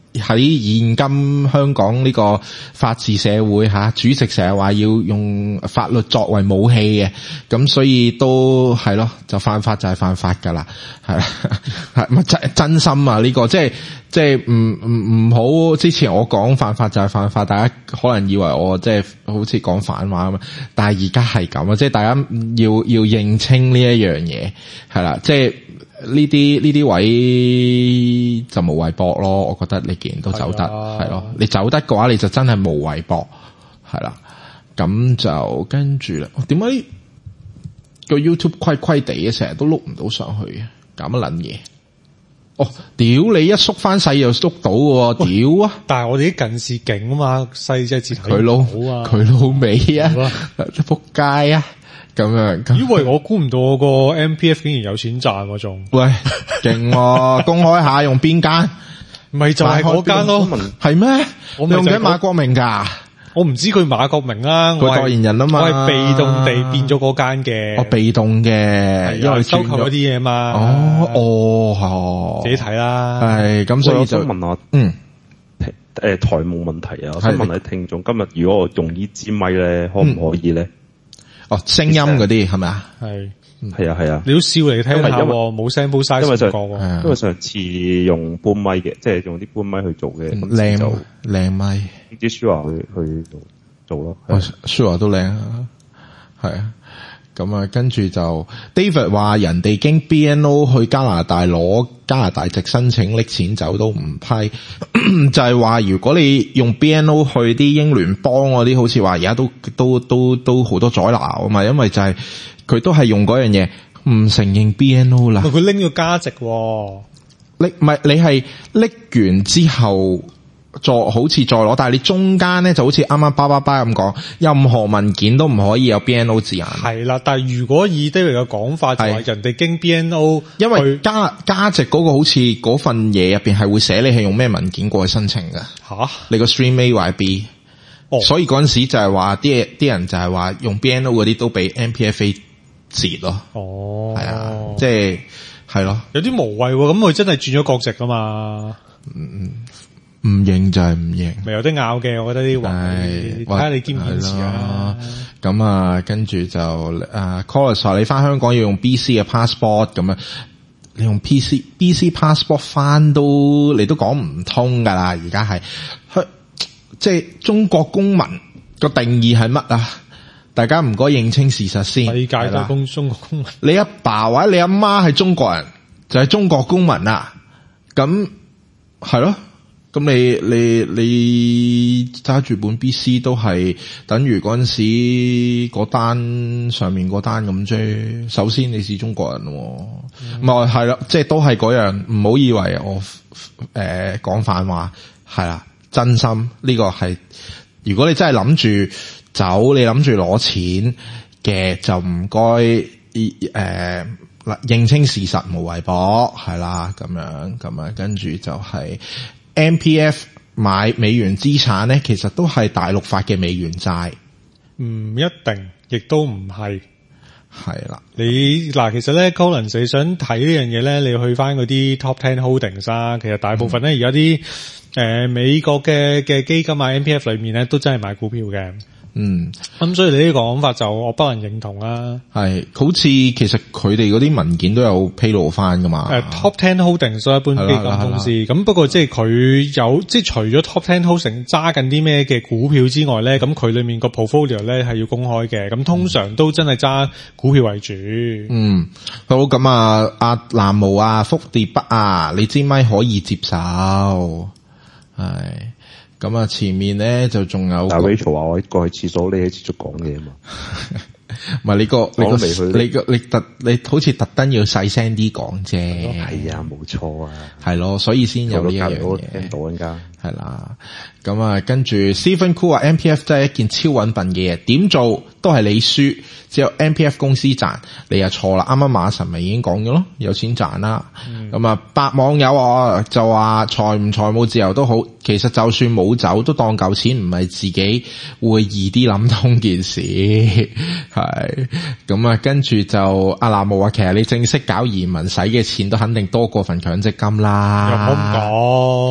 喺現今香港呢個法治社會吓，主席成日話要用法律作為武器嘅，咁所以都係咯，就犯法就係犯法噶啦，係啦，係咪真真心啊？呢個即係即係唔唔唔好，之前我講犯法就係犯法，大家可能以為我即係好似講反話咁，但係而家係咁啊，即係大家要要認清呢一樣嘢，係啦，即係。呢啲呢啲位就無謂搏咯，我覺得你既然都走得，係咯、啊，你走得嘅話，你就真係無謂搏，係啦。咁就跟住啦，點解個 YouTube 虧虧地嘅，成日都碌唔到上去嘅，搞乜撚嘢？哦，屌你一縮翻細又縮到嘅，屌啊！ 但係我哋啲近視勁啊嘛，細隻字睇佢老佢老味啊，仆街啊！咁樣， 以為我估唔到我個 M P F 竟然有錢賺喎，仲喂勁喎！公開下用邊間？ 咪就係嗰間咯， 係咩？我用緊馬國明㗎， 我唔知佢馬國明啦， 佢代言人啊嘛， 我係被動地變咗嗰間嘅， 我被動嘅，因為收購嗰啲嘢嘛。 哦哦， 自己睇啦。 係咁，所以就問下， 嗯， 誒台務問題啊，我想問下聽眾，今日如果我用呢支咪咧，可唔可以咧？ 哦，聲音嗰啲係咪啊？ 係， 係啊，係啊。 你都笑嚟聽下，冇 sample size 因為上過， 因為上次用搬咪嘅，即係用啲搬咪去做嘅， 靚靚咪， 呢啲 Shure 去去做做咯。 哦 Shure 都靚啊，係啊。咁啊，跟住就 David 話人哋經 B N O 去加拿大攞加拿大籍申請拎錢走都唔批，就係話如果你用 B N O 去啲英聯邦嗰啲，好似話而家都都都都好多阻撓啊嘛，因為就係佢都係用嗰樣嘢唔承認 B N O 啦。 佢拎咗加籍， 拎唔係你係拎完之後。再好似再攞，但係你中間咧就好似啱啱巴巴巴咁講，任何文件都唔可以有 B N O 字眼。係啦，但係如果以 David 嘅講法就話人哋經 B N O， 因為加加值嗰個好似嗰份嘢入邊係會寫你係用咩文件過去申請㗎。吓，你個 Stream A 或者 B，哦，所以嗰陣時就係話啲啲人就係話用 B N O 嗰啲都俾 M P F A 截咯。哦，係啊，即係係咯， 有啲無謂喎，咁佢真係轉咗國籍㗎嘛。 嗯。唔認就係唔認， 咪有得拗嘅，我覺得啲話，睇下你堅唔堅持啊。 咁啊，跟住就啊 Collis 話你翻香港要用 B C 嘅 passport 咁啊，你用 P C B C passport 翻都你都講唔通噶啦，而家係，即係中國公民個定義係乜啊？大家唔該認清事實先。 世界都公中國公民， 你阿爸或者你阿媽係中國人，就係中國公民啦。咁係咯。咁你你你揸住本 B C 都係等於嗰陣時嗰單上面嗰單咁啫。首先你是中國人，唔係係啦，即係都係嗰樣。唔好以為我誒講反話，係啦，真心呢個係。如果你真係諗住走，你諗住攞錢嘅，就唔該誒認清事實，無謂搏，係啦，咁樣咁啊，跟住就係。M P F 買美元資產咧，其實都係大陸發嘅美元債， 唔一定，亦都唔係， 係啦。 你嗱，其實咧 Collins 你想睇呢樣嘢咧，你要去翻嗰啲 Top Ten Holdings 啊。其實大部分咧而家啲誒美國嘅嘅基金啊 M P F 裏面咧，都真係買股票嘅。嗯，咁所以你呢個講法就我不能認同啦。 係，好似其實佢哋嗰啲文件都有披露翻噶嘛。 誒、uh, Top Ten Holdings 一般基金公司，咁不過即係佢有即係除咗 Top Ten Holdings 揸緊啲咩嘅股票之外咧，咁佢裏面個 portfolio 咧係要公開嘅。咁通常都真係揸股票為主。 嗯，好，咁啊，阿南無啊，福地北啊，你支咪可以接受？係。咁啊，前面咧就仲有。 但 Rachel 話我過去廁所，你喺廁所講嘢啊嘛。 唔係你個你個你個你特你好似特登要細聲啲講啫。 係啊，冇錯啊。係咯，所以先有呢一樣嘢。 聽到陣間。 係啦，咁啊，跟住 Stephen Cool 話 M P F 真係一件超穩笨嘅嘢，點做都係你輸，只有 M P F 公司賺，你又錯啦。啱啱馬神咪已經講咗咯，有錢賺啦。咁、嗯、啊，白網友啊就話財唔財務自由都好，其實就算冇走都當嚿錢，唔係自己會易啲諗通件事。係咁啊，跟住就阿南無話，其實你正式搞移民使嘅錢都肯定多過份強積金啦。 又唔好唔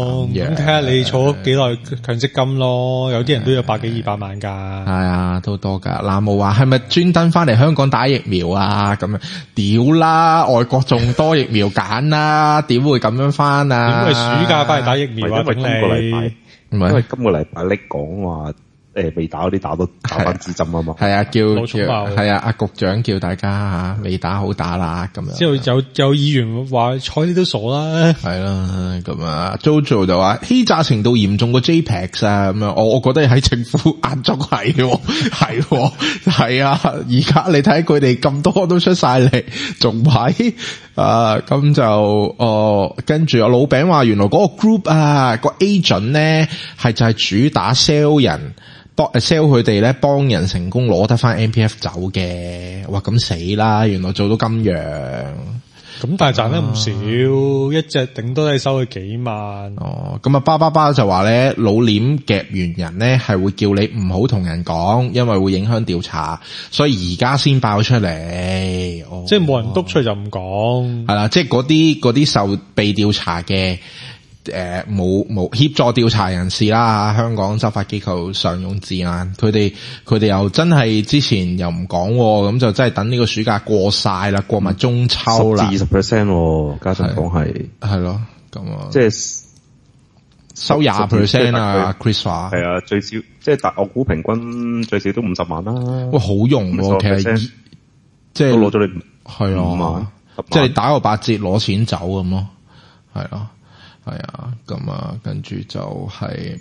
咯，咁睇下你儲咗幾耐強積金咯，有啲人都有百幾二百萬噶。 係啊，都多噶。南無話係咪專登翻嚟香港打疫苗啊？咁樣屌啦，外國仲多疫苗揀啦，點會咁樣翻啊？ 點會暑假翻嚟打疫苗啊？ 因為今個禮拜， 唔係因為今個禮拜你講話。誒，未打嗰啲打都打翻支針啊嘛， 係啊，叫叫係啊，阿局長叫大家吓未打好打啦，咁樣。 之後有有議員話睬你都傻啦， 係啦，咁啊 ，Jojo 就話欺詐程度嚴重過 JPEX 啊，咁樣，我我覺得喺政府眼中係，係係啊，而家你睇佢哋咁多都出晒嚟，仲係啊，咁就哦，跟住阿老餅話，原來嗰個 group 啊，個 agent 咧係就係主打 sell 人。幫 sell 佢哋咧，幫人成功攞得翻 M P F 走嘅，哇咁死啦！原來做到咁樣， 咁但係賺得唔少，啊、一隻頂多都係收佢幾萬。 哦，咁啊，巴巴巴就話咧，老臉夾完人咧係會叫你唔好同人講，因為會影響調查，所以而家先爆出嚟。哦， 即係冇人督出嚟就唔講。係啦，即係嗰啲嗰啲受被調查嘅。誒，冇冇協助調查人士啦，香港執法機構常用字眼，佢哋佢哋又真係之前又唔講，咁就真係等呢個暑假過晒啦，過埋中秋啦， 十至二十 percent，家陣講係係咯，咁啊， 即係收廿 percent 啊 ，Chris 話係啊，最少即係大我估平均最少都五十萬啦， 哇，好用喎，其實即係攞咗你係五萬， 即係你打個八折攞錢走咁咯，係咯。係啊，咁啊，跟住就係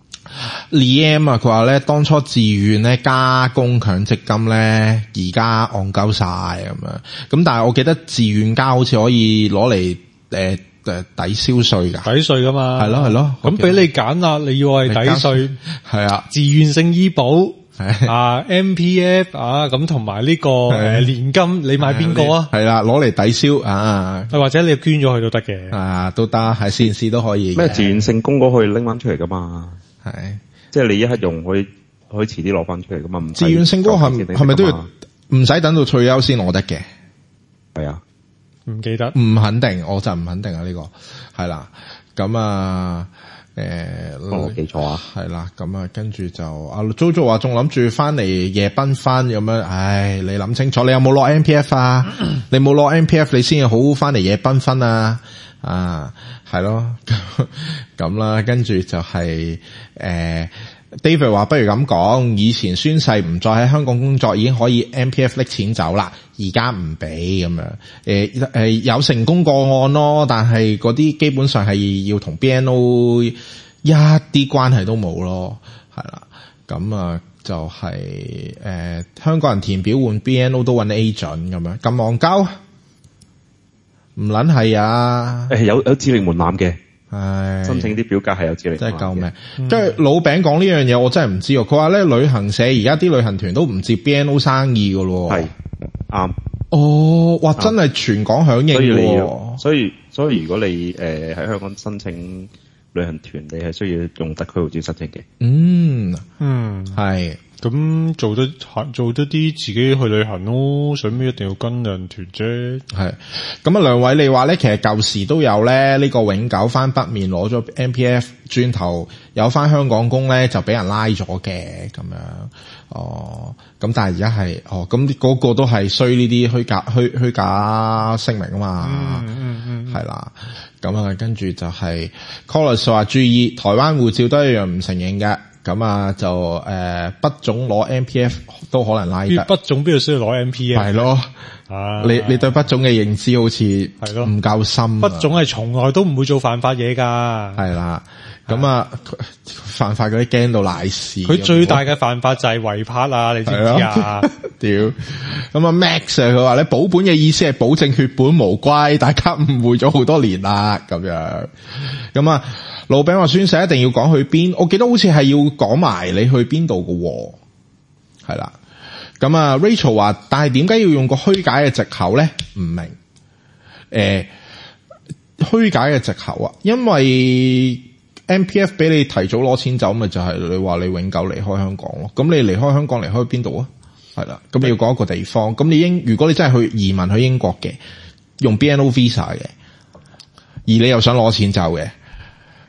Liam 啊，佢話咧當初自願咧加工強積金咧，而家戇鳩晒咁樣。咁但係我記得自願加好似可以攞嚟誒誒抵消稅噶， 抵稅噶嘛。係咯係咯， 咁俾你揀啦，你要係抵稅， 係啊， 自願性醫保啊 M P F 啊，咁同埋呢個誒年金，你買邊個啊？ 係啦，攞嚟抵消啊， 或者你捐咗去都得嘅， 啊都得，係善事都可以。 咩自願性供嗰可以拎翻出嚟噶嘛？ 係， 即係你一刻用可以可以遲啲攞翻出嚟噶嘛？ 自願性供係係咪都要唔使等到退休先攞得嘅？ 係啊， 唔記得， 唔肯定，我就唔肯定啊呢個係啦，咁啊。誒， 我記錯啊， 係啦，咁啊，跟住就阿 Jojo 話仲諗住翻嚟夜繽紛咁樣，唉，你諗清楚，你有冇攞 M P F 啊？你冇攞 M P F， 你先至好翻嚟夜繽紛啊！啊，係咯，咁啦，跟住就係、是、誒、呃、，David 話不如咁講，以前宣誓唔再喺香港工作已經可以 M P F 拎錢走啦，而家唔俾咁樣，誒、呃、誒有成功個案咯，但係嗰啲基本上係要同 B N O 一啲關係都冇咯，係啦，咁啊就係、是、誒、呃、香港人填表換 B N O 都揾 agent 咁樣，咁戇鳩。唔撚係啊！ 誒，有有指令門檻嘅， 係申請啲表格係有指令， 真係救命！跟住老餅講呢樣嘢，我真係唔知喎。佢話咧，旅行社而家啲旅行團都唔接 B N O 生意噶咯， 係啱。 哦，哇，真係全港響應喎！ 所以所以如果你誒喺香港申請旅行團，你係需要用特區護照申請嘅。 嗯嗯， 係。 咁做得做得啲自己去旅行咯，使咩一定要跟人團啫？ 係咁啊，兩位你話咧，其實舊時都有咧，呢個永久翻北面攞咗 M P F， 轉頭有翻香港工咧就俾人拉咗嘅咁樣。哦，咁但係而家係哦，咁嗰個都係衰呢啲虛假虛虛假聲明啊嘛。 嗯嗯嗯， 係啦。咁啊，跟住就係 Collis 話注意，台灣護照都一樣唔承認嘅。咁啊，就誒、呃，北總攞 M P F 都可能拉得。 北總邊度需要攞 M P F？ 係咯， 啊， 你你對北總嘅認知好似係咯唔夠深。 北總係從來都唔會做犯法嘢噶。 係啦，咁啊，犯法嗰啲驚到賴屎。 佢最大嘅犯法就係違拍啊！你知唔知啊？ 屌，咁啊 Max 啊，佢話咧保本嘅意思係保證血本無歸，大家誤會咗好多年啦，咁樣，咁啊。老餅話宣誓一定要講去邊，我記得好似係要講埋你去邊度嘅，係啦。咁啊 Rachel 話，但係點解要用個虛假嘅藉口咧？唔明。誒、呃，虛假嘅藉口啊，因為 M P F 俾你提早攞錢走，咪就係、是、你話你永久離開香港咯。咁你離開香港離開邊度啊？係啦，咁你要講一個地方。咁你英，如果你真係去移民去英國嘅，用 B N O visa 嘅，而你又想攞錢走嘅。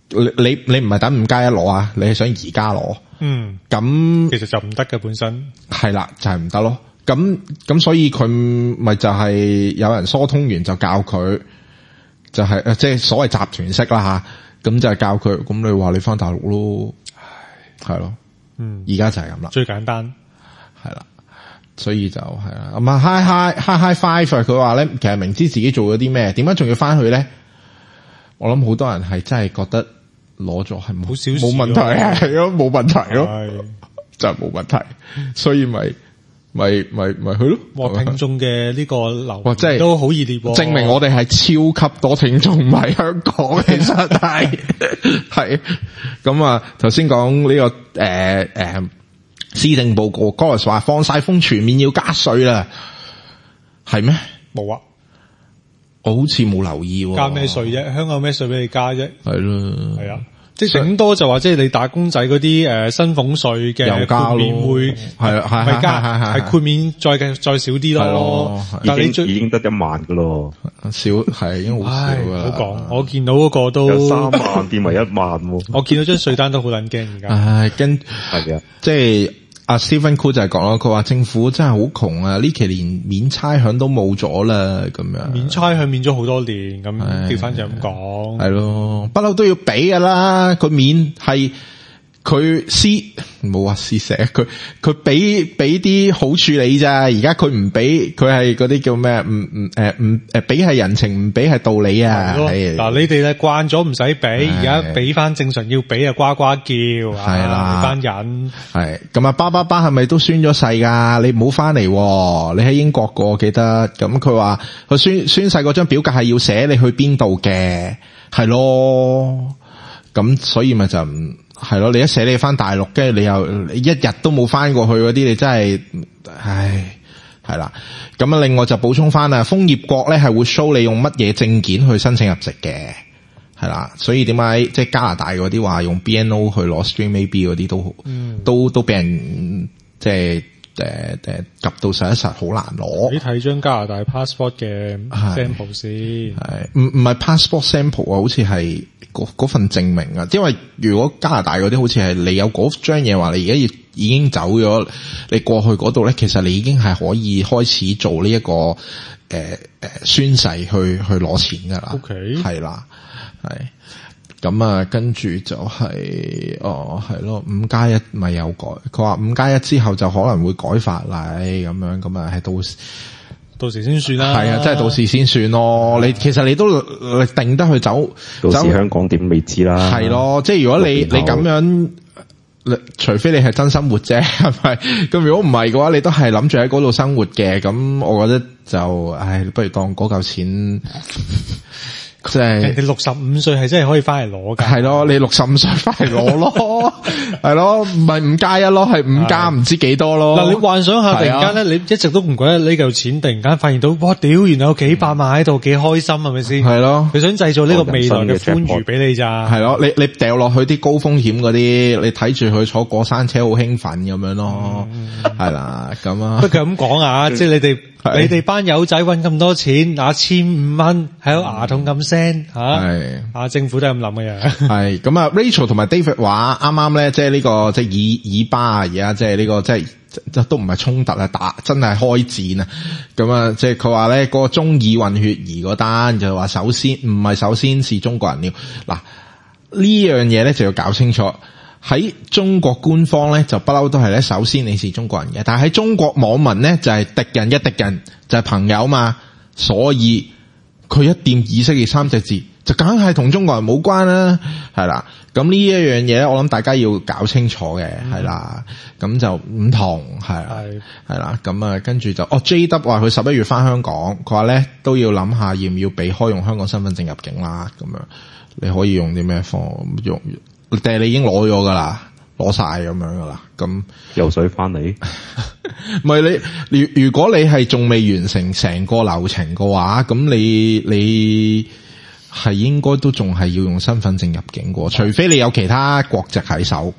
你你你唔係等五加一攞啊，你係想而家攞。 嗯， 咁其實就唔得嘅本身。 係啦，就係唔得咯。咁咁所以佢咪就係有人疏通完就教佢，就係、是、誒即係所謂集團式啦吓，咁就係教佢。咁你話你翻大陸咯，係咯， 嗯， 而家就係咁啦， 最簡單係啦。所以就係啦，咁啊 hi hi hi hi five 佢話咧，其實明知自己做咗啲咩，點解仲要翻去咧？我諗好多人係真係覺得攞咗係冇冇問題，係咯冇問題咯，就係冇問題，所以咪咪咪咪去咯。 哇！聽眾嘅呢個留哇，真係都好熱烈， 證明我哋係超級多聽眾唔係香港，其實係係咁啊！頭先講呢個誒誒施政報告 Goris 話放晒風，全面要加稅啦，係咩？ 冇啊！ 我好似冇留意喎。 加咩稅啫？香港有咩稅俾你加啫？ 係咯， 係啊。即係頂多就話，即係你打工仔嗰啲誒薪俸稅嘅豁免會係係係加係豁免再嘅再少啲咯。但係你最已經得一萬噶咯， 少係已經好少噶啦。 好講，我見到嗰個都有三萬變為一萬喎。 我見到張稅單都好撚驚而家。 唉，跟係啊， 即係。阿 Stephen Cool 就係講咯，佢話政府真係好窮啊！呢期連免差餉都冇咗啦，咁樣免差餉免咗好多年，咁調翻就咁講， 係咯，不嬲都要俾噶啦。佢免係佢施冇話施捨，佢佢俾俾啲好處理咋。而家佢唔俾，佢係嗰啲叫咩？唔唔誒唔誒俾係人情，唔俾係道理啊！ 嗱，你哋咧慣咗唔使俾，而家俾翻正常要俾啊，呱呱叫係啦，班人係咁啊！巴巴巴係咪都宣咗誓噶？你唔好翻嚟，你喺英國個記得。咁佢話佢宣宣誓嗰張表格係要寫你去邊度嘅，係咯。咁所以咪就唔。係咯，你一寫你翻大陸，跟住你又你一日都冇翻過去嗰啲，你真係，唉，係啦。咁啊，另外就補充翻啦，楓葉國咧係會 show 你用乜嘢證件去申請入籍嘅，係啦。所以點解即係加拿大嗰啲話用 B N O 去攞 Stream A B 嗰啲都，嗯、都都俾人即係誒誒及到實一實好難攞。 你睇張加拿大 passport 嘅 sample 先， 係唔唔係 passport sample 啊？好似係。嗰份證明啊，因為如果加拿大嗰啲好似係你有嗰張嘢話，你而家已已經走咗，你過去嗰度咧，其實你已經係可以開始做呢、這、一個誒誒、呃、宣誓去去攞錢噶啦。 OK， 係啦，係咁啊，跟住就係、是、哦係咯，五加一咪有改，佢話五加一之後就可能會改法例咁樣，咁啊係到時。 到時先算啦， 係啊，真係到時先算咯。你其實你都定得去走， 到時香港點未知啦。 係咯，即係如果你你咁樣，除非你係真生活啫，係咪？咁如果唔係嘅話，你都係諗住喺嗰度生活嘅，咁我覺得就，唉，不如當嗰嚿錢。即係你六十五歲係真係可以翻嚟攞噶， 係咯，你六十五歲翻嚟攞咯，係咯，唔係五加一咯，係五加唔知幾多咯。 嗱，你幻想下，突然間咧，你一直都唔覺得呢嚿錢，突然間發現到，哇，屌，原來有幾百萬喺度，幾開心係咪先？係咯，佢想製造呢個未來嘅歡愉俾你咋？係咯，你你掉落去啲高風險嗰啲，你睇住佢坐過山車好興奮咁樣咯，係啦，咁啊。 不過咁講啊，即係你哋。你哋班友仔搵咁多錢，拿千五蚊喺度牙痛咁聲吓，係啊，政府都係咁諗嘅樣。 係咁啊 ，Rachel 同埋 David 話啱啱咧，即係呢個即係以以巴啊，而家即係呢個即係都唔係衝突啊，打真係開戰啊。咁啊，即係佢話咧，嗰個中意混血兒嗰單就話，首先唔係首先是中國人了。嗱，呢樣嘢咧就要搞清楚。喺中國官方咧就不嬲都係咧，首先你是中國人嘅，但係喺中國網民咧就係敵人一敵人就係朋友嘛，所以佢一掂以色列三隻字就梗係同中國人冇關啦，係啦。咁呢一樣嘢咧，我諗大家要搞清楚嘅，係啦。咁就唔同係係啦。咁啊，跟住就哦 J W 話佢十一月翻香港，佢話咧都要諗下要唔要避開用香港身份證入境啦。咁樣你可以用啲咩方用？定係你已經攞咗噶啦，攞晒咁樣噶啦，咁游水翻嚟， 唔係你如如果你係仲未完成成個流程嘅話，咁你你係應該都仲係要用身份證入境過，除非你有其他國籍喺手，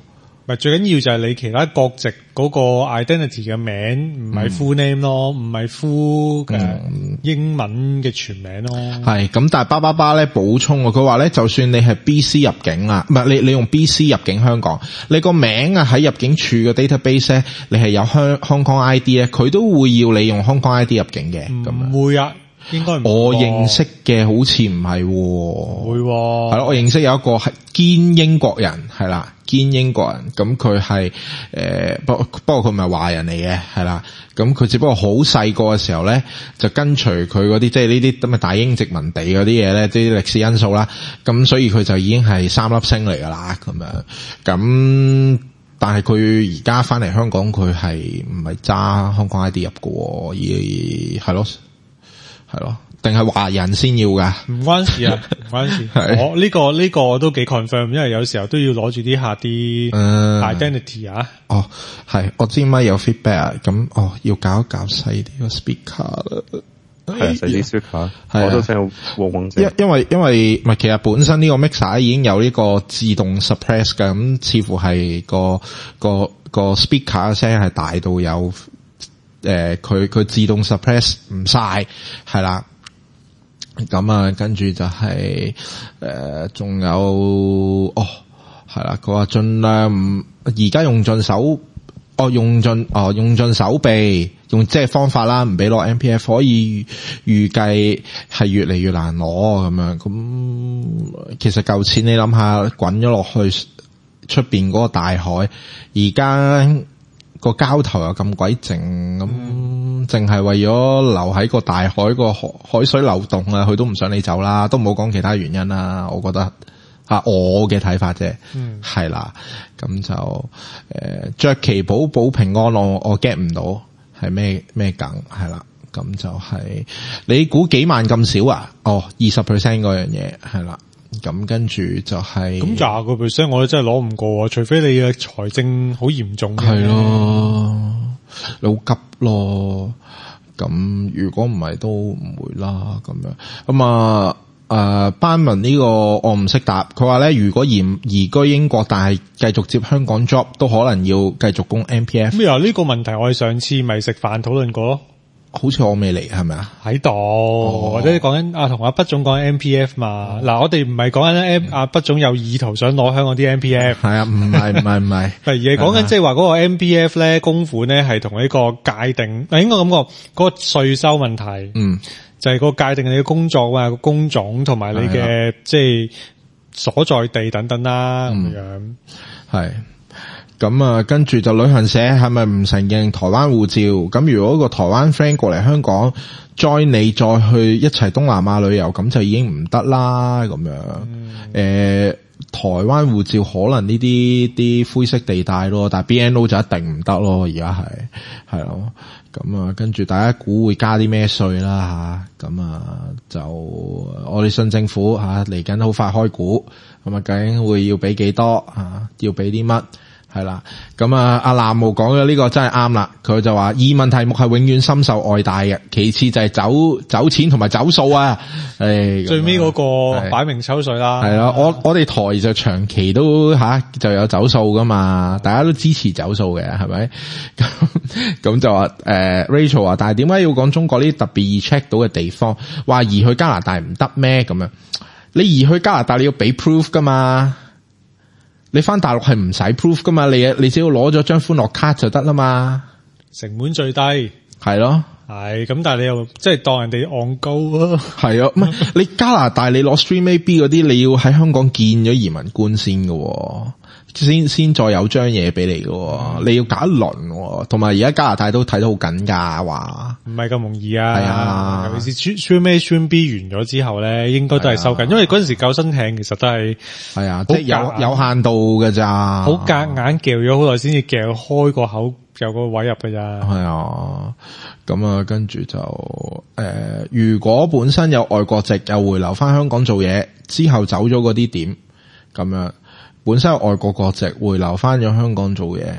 唔係最緊要就係你其他國籍嗰個 identity 嘅名唔係 full name 咯，唔係 full 嘅英文嘅全名咯。 係咁，但係巴巴巴咧補充喎，佢話咧就算你係 B C 入境啦，唔係你你用 B C 入境香港，你個名啊喺入境處嘅 database 咧，你係有香香港 I D 咧，佢都會要你用香港 I D 入境嘅。咁唔會啊，應該唔會。 我認識嘅好似唔係喎，唔會喎。 係咯，我認識有一個係堅英國人，係啦。堅英國人，咁佢係誒不不過佢唔係華人嚟嘅，係啦，咁佢只不過好細個嘅時候咧，就跟隨佢嗰啲即係呢啲咁嘅大英殖民地嗰啲嘢咧，即係歷史因素啦，咁所以佢就已經係三粒星嚟噶啦，咁樣，咁但係佢而家翻嚟香港，佢係唔係揸香港 I D 入嘅，而係咯，係咯。定係華人先要噶？唔關事啊，唔關事。我呢、這個呢、這個都幾 confirm， 因為有時候都要攞住啲客啲 identity 啊。 哦，係，我知咪有 feedback，咁哦要搞一搞細啲個 speaker 啦。 係細啲 speaker，我都聽黃黃聲。因因為因為唔係，其實本身呢個 mixer 已經有呢個自動 suppress 嘅，咁似乎係個個個 speaker 嘅聲係大到有誒，佢、呃、佢自動 suppress 唔晒，係啦。咁啊，跟住就係、是、誒，仲、呃、有哦，係啦，佢話盡量唔而家用盡手，哦用盡哦用盡手臂，用即係方法啦，唔俾攞 M P F， 可以預計係越嚟越難攞咁樣。咁其實舊錢你諗下，滾咗落去出邊嗰個大海，而家個交投又咁鬼靜咁。淨係為咗留喺個大海個海海水流動啊，佢都唔想你走啦，都唔好講其他原因啦。我覺得啊，我嘅睇法啫，係、嗯、啦，咁就誒，着旗寶保平安，我我 get 唔到係咩咩梗，係啦，咁就係、是、你估幾萬咁少啊？哦，二十 percent 嗰樣嘢係啦，咁跟住就係咁廿個 percent，我真係攞唔過，除非你嘅財政好嚴重嘅。 係咯。你好急咯，咁如果唔係都唔會啦，咁樣咁啊誒，班文呢個我唔識答，佢話咧如果移移居英國，但係繼續接香港 job，都可能要繼續供 M P F。 咩啊？呢個問題我哋上次咪食飯討論過咯。 好似我未嚟係咪啊？ 喺度，或者你講緊啊同阿畢總講 M P F 嘛？嗱、哦，我哋唔係講緊阿畢總有意圖想攞香港啲 M P F。係啊，唔係唔係唔係， 而係講緊即係話嗰個 M P F 咧供款咧係同呢個界定，嗱應該咁講，嗰、嗰個稅收問題，嗯，就係、係、個界定你嘅工作啊、個工種同埋你嘅即係所在地等等啦，咁、嗯、 樣係。咁啊，跟住就旅行社係咪唔承認台灣護照？咁如果個台灣 friend 過嚟香港 join 你再去一齊東南亞旅遊，咁就已經唔得啦。咁樣，誒、嗯呃，台灣護照可能呢啲啲灰色地帶咯，但係 B N O 就一定唔得咯。而家係係咯，咁啊，跟住大家估會加啲咩稅啦吓？咁啊，就我哋信政府吓，嚟緊好快開估，咁啊，究竟會要俾幾多吓？要俾啲乜？係啦，咁啊，阿南無講咗呢個真係啱啦。佢就話移民題目係永遠深受愛戴嘅，其次就係走走錢同埋走數啊。誒， 最尾嗰個擺明抽水啦。 係啦，我我哋台就長期都吓、啊、就有走數噶嘛，大家都支持走數嘅，係咪？咁咁就話誒、呃、，Rachel 話，但係點解要講中國呢啲特別易 check 到嘅地方？話移去加拿大唔得咩？咁樣，你移去加拿大你要俾 proof 噶嘛？你翻大陸係唔使 proof 噶嘛？你你只要攞咗張歡樂卡就得啦嘛， 成本最低係咯， 係咁，但係你又即係當人哋戇鳩啊？係啊，唔係你加拿大你攞 Stream A B 嗰啲，你要喺香港見咗移民官先噶，先先再有張嘢俾你噶、嗯，你要搞一輪，同埋而家加拿大都睇得好緊噶，話唔係咁容易啊。係啊， 尤其是 Stream A Stream B 完咗之後咧，應該都係收緊、啊，因為嗰陣時救生艇其實都係係啊，即係有有限度㗎咋， 好夾硬撬咗好耐先至撬開個口，有個位入㗎咋。 係啊，咁啊，跟住就誒、呃，如果本身有外國籍又回流翻香港做嘢，之後走咗嗰啲點咁樣。本身有外國國籍回流翻咗香港做嘢，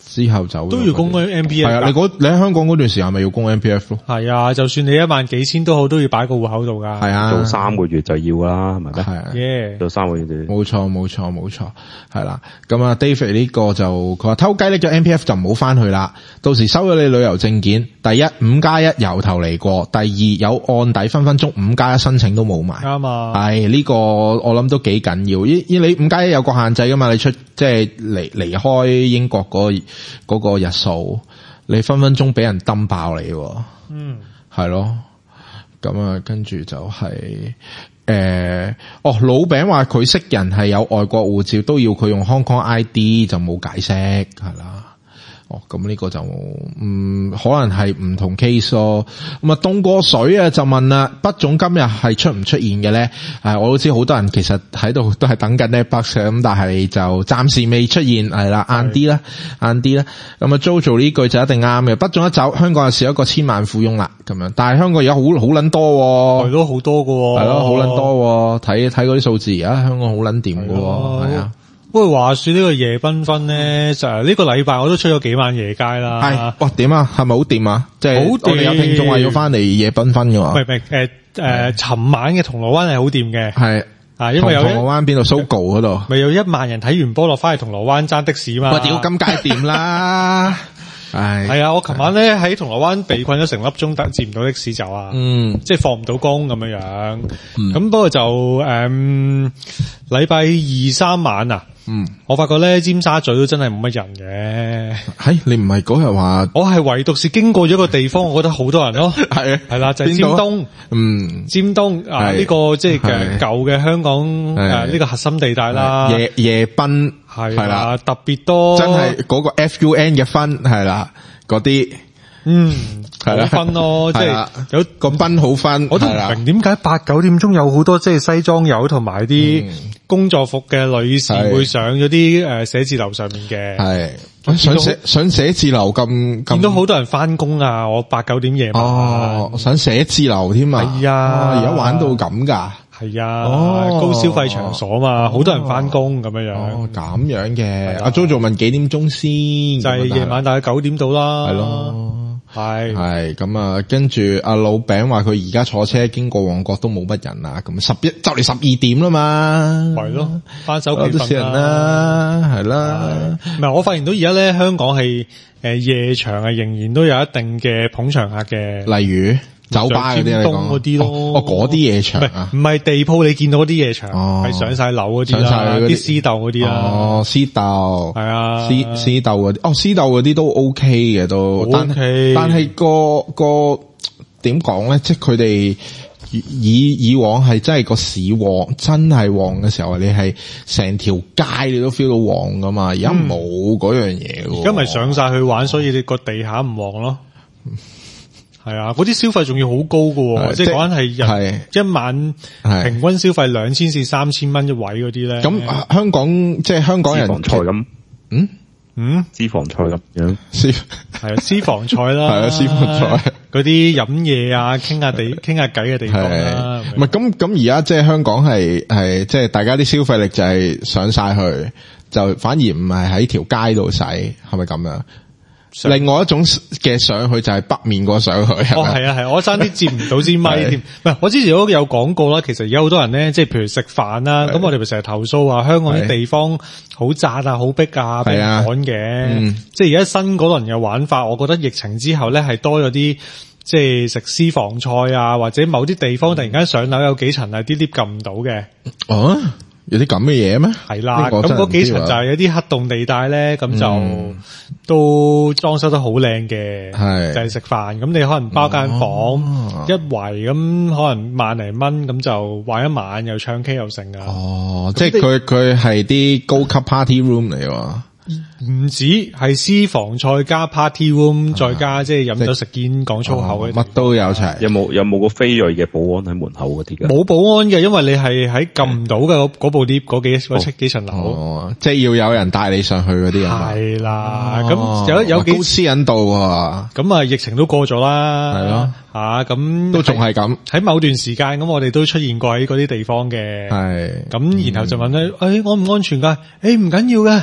之後走都要供 M P F。 係啊，你嗰你喺香港嗰段時間咪要供 M P F 咯？ 係啊，就算你一萬幾千都好，都要擺個戶口度噶。 係啊， 做三個月就要啦，係咪咧？ 係啊， yeah 做三個月就要。 冇錯冇錯冇錯，係啦。咁啊 David 呢個就佢話偷雞拎咗 M P F 就唔好翻去啦，到時收咗你旅遊證件，第一五加一由頭嚟過，第二有案底分分鐘五加一申請都冇埋。 啱啊， 係呢個我諗都幾緊要，依依你五加一有個限制噶嘛，你出即係離離開英國嗰個嗰個日數，你分分鐘俾人抌爆你。 嗯，係咯。咁啊，跟住就係、是、誒、呃，哦，老餅話佢識人係有外國護照，都要佢用 Hong Kong I D 就冇解釋，係啦。哦，咁呢個就嗯可能係唔同 case 咯。咁啊，凍過水啊就問啦，畢總今日係出唔出現嘅咧？誒，我都知好多人其實喺度都係等緊呢筆嘅，咁但係就暫時未出現，係啦，晏啲啦，晏啲啦。咁啊，Jojo呢句就一定啱嘅。畢總一走，香港就少一個千萬富翁啦，咁樣。但係香港而家好好撚多， 係咯，好多噶， 係咯，好撚多。睇睇嗰啲數字，而家香港好撚掂噶，係啊。 不過話說呢個夜繽紛咧，就係呢個禮拜我都出咗幾晚夜街啦。 係，哇點啊？係咪好掂啊？即係我哋有聽眾話要翻嚟夜繽紛嘅喎。 唔係唔係，誒誒，尋晚嘅銅鑼灣係好掂嘅。係啊，因為有銅鑼灣邊度 Sogo 嗰度， 咪有一萬人睇完波落翻去銅鑼灣爭的士嘛。 哇屌，咁街掂啦！係係啊，我琴晚咧喺銅鑼灣被困咗成粒鐘，得接唔到的士走啊。嗯，即係放唔到工咁樣樣。咁不過就誒禮拜二三晚啊。嗯，我發覺咧尖沙咀都真係冇乜人嘅。係你唔係嗰日話？我係唯獨是經過咗一個地方，我覺得好多人咯。係係啦，就係尖東。嗯，尖東啊呢個即係嘅舊嘅香港誒呢個核心地帶啦。夜夜繽係啦，特別多。真係嗰個 F U N 嘅分係啦，嗰啲嗯係啦分咯，即係有個繽好分。我都唔明點解八九點鐘有好多即係西裝友同埋啲工作服嘅女士會上咗啲誒寫字樓上面嘅。係上寫上寫字樓咁，見到好多人翻工啊！我八九點夜晚哦，上寫字樓添啊！係啊，而家玩到咁噶？係啊，高消費場所嘛，好多人翻工咁樣樣。哦，咁樣嘅。阿 JoJo 問幾點鐘先？就係夜晚大概九點到啦。係咯。係係咁啊，跟住阿老餅話佢而家坐車經過旺角都冇乜人啊，咁十一就嚟十二點啦嘛，係咯，翻手幾份啦，係啦。唔係，我發現到而家咧，香港係誒夜場係仍然都有一定嘅捧場客嘅，例如酒吧嗰啲嚟講，嗰啲咯，哦嗰啲夜場啊，唔係地鋪你見到嗰啲夜場，係上晒樓嗰啲啦，啲私竇嗰啲啦，哦私竇係啊，私私竇嗰啲，哦私竇嗰啲都 OK 嘅都，但係但係個個點講咧，即係佢哋以以往係真係個市旺，真係旺嘅時候，你係成條街你都 feel 到旺噶嘛，而家冇嗰樣嘢喎，而家咪上晒去玩，所以你個地下唔旺咯。係啊，嗰啲消費仲要好高噶，即係講緊係人一晚平均消費兩千至三千蚊一位嗰啲咧。咁香港即係香港人私房菜咁，嗯嗯，私房菜咁樣，私係啊私房菜啦，係啊私房菜嗰啲飲嘢啊，傾下地傾下偈嘅地方啦。唔係咁咁而家即係香港係係即係大家啲消費力就係上晒去，就反而唔係喺條街度使，係咪咁樣？另外一種嘅上去就係北面嗰上去。哦，係啊係，我爭啲接唔到支咪添。唔係，我之前都有講過啦。其實而家好多人咧，即係譬如食飯啦，咁我哋咪成日投訴話香港啲地方好窄啊、好逼啊、俾人趕嘅。即係而家新嗰輪嘅玩法，我覺得疫情之後咧係多咗啲，即係食私房菜啊，或者某啲地方突然間上樓有幾層係啲 lift 撳唔到嘅。哦。有啲咁嘅嘢咩？係啦，咁嗰幾層就係有啲黑洞地帶咧，咁就、嗯、都裝修得好靚嘅，係就係食飯。咁你可能包間房、哦、一圍咁，可能萬零蚊咁就玩一晚，又唱 K 又成啊。哦，即係佢佢係啲高級 party room 嚟喎。唔止係私房菜加 party room，再加即係飲酒食煙講粗口嘅，乜都有齊。有冇有冇個非裔嘅保安喺門口嗰啲嘅？冇保安嘅，因為你係喺撳唔到嘅嗰部 lift 嗰幾嗰七幾層樓。哦，即係要有人帶你上去嗰啲啊。係啦，咁有有幾高私隱度啊。咁啊，疫情都過咗啦。係咯，吓咁都仲係咁。喺某段時間咁，我哋都出現過喺嗰啲地方嘅。係。咁然後就問咧，誒，安唔安全噶？誒，唔緊要噶。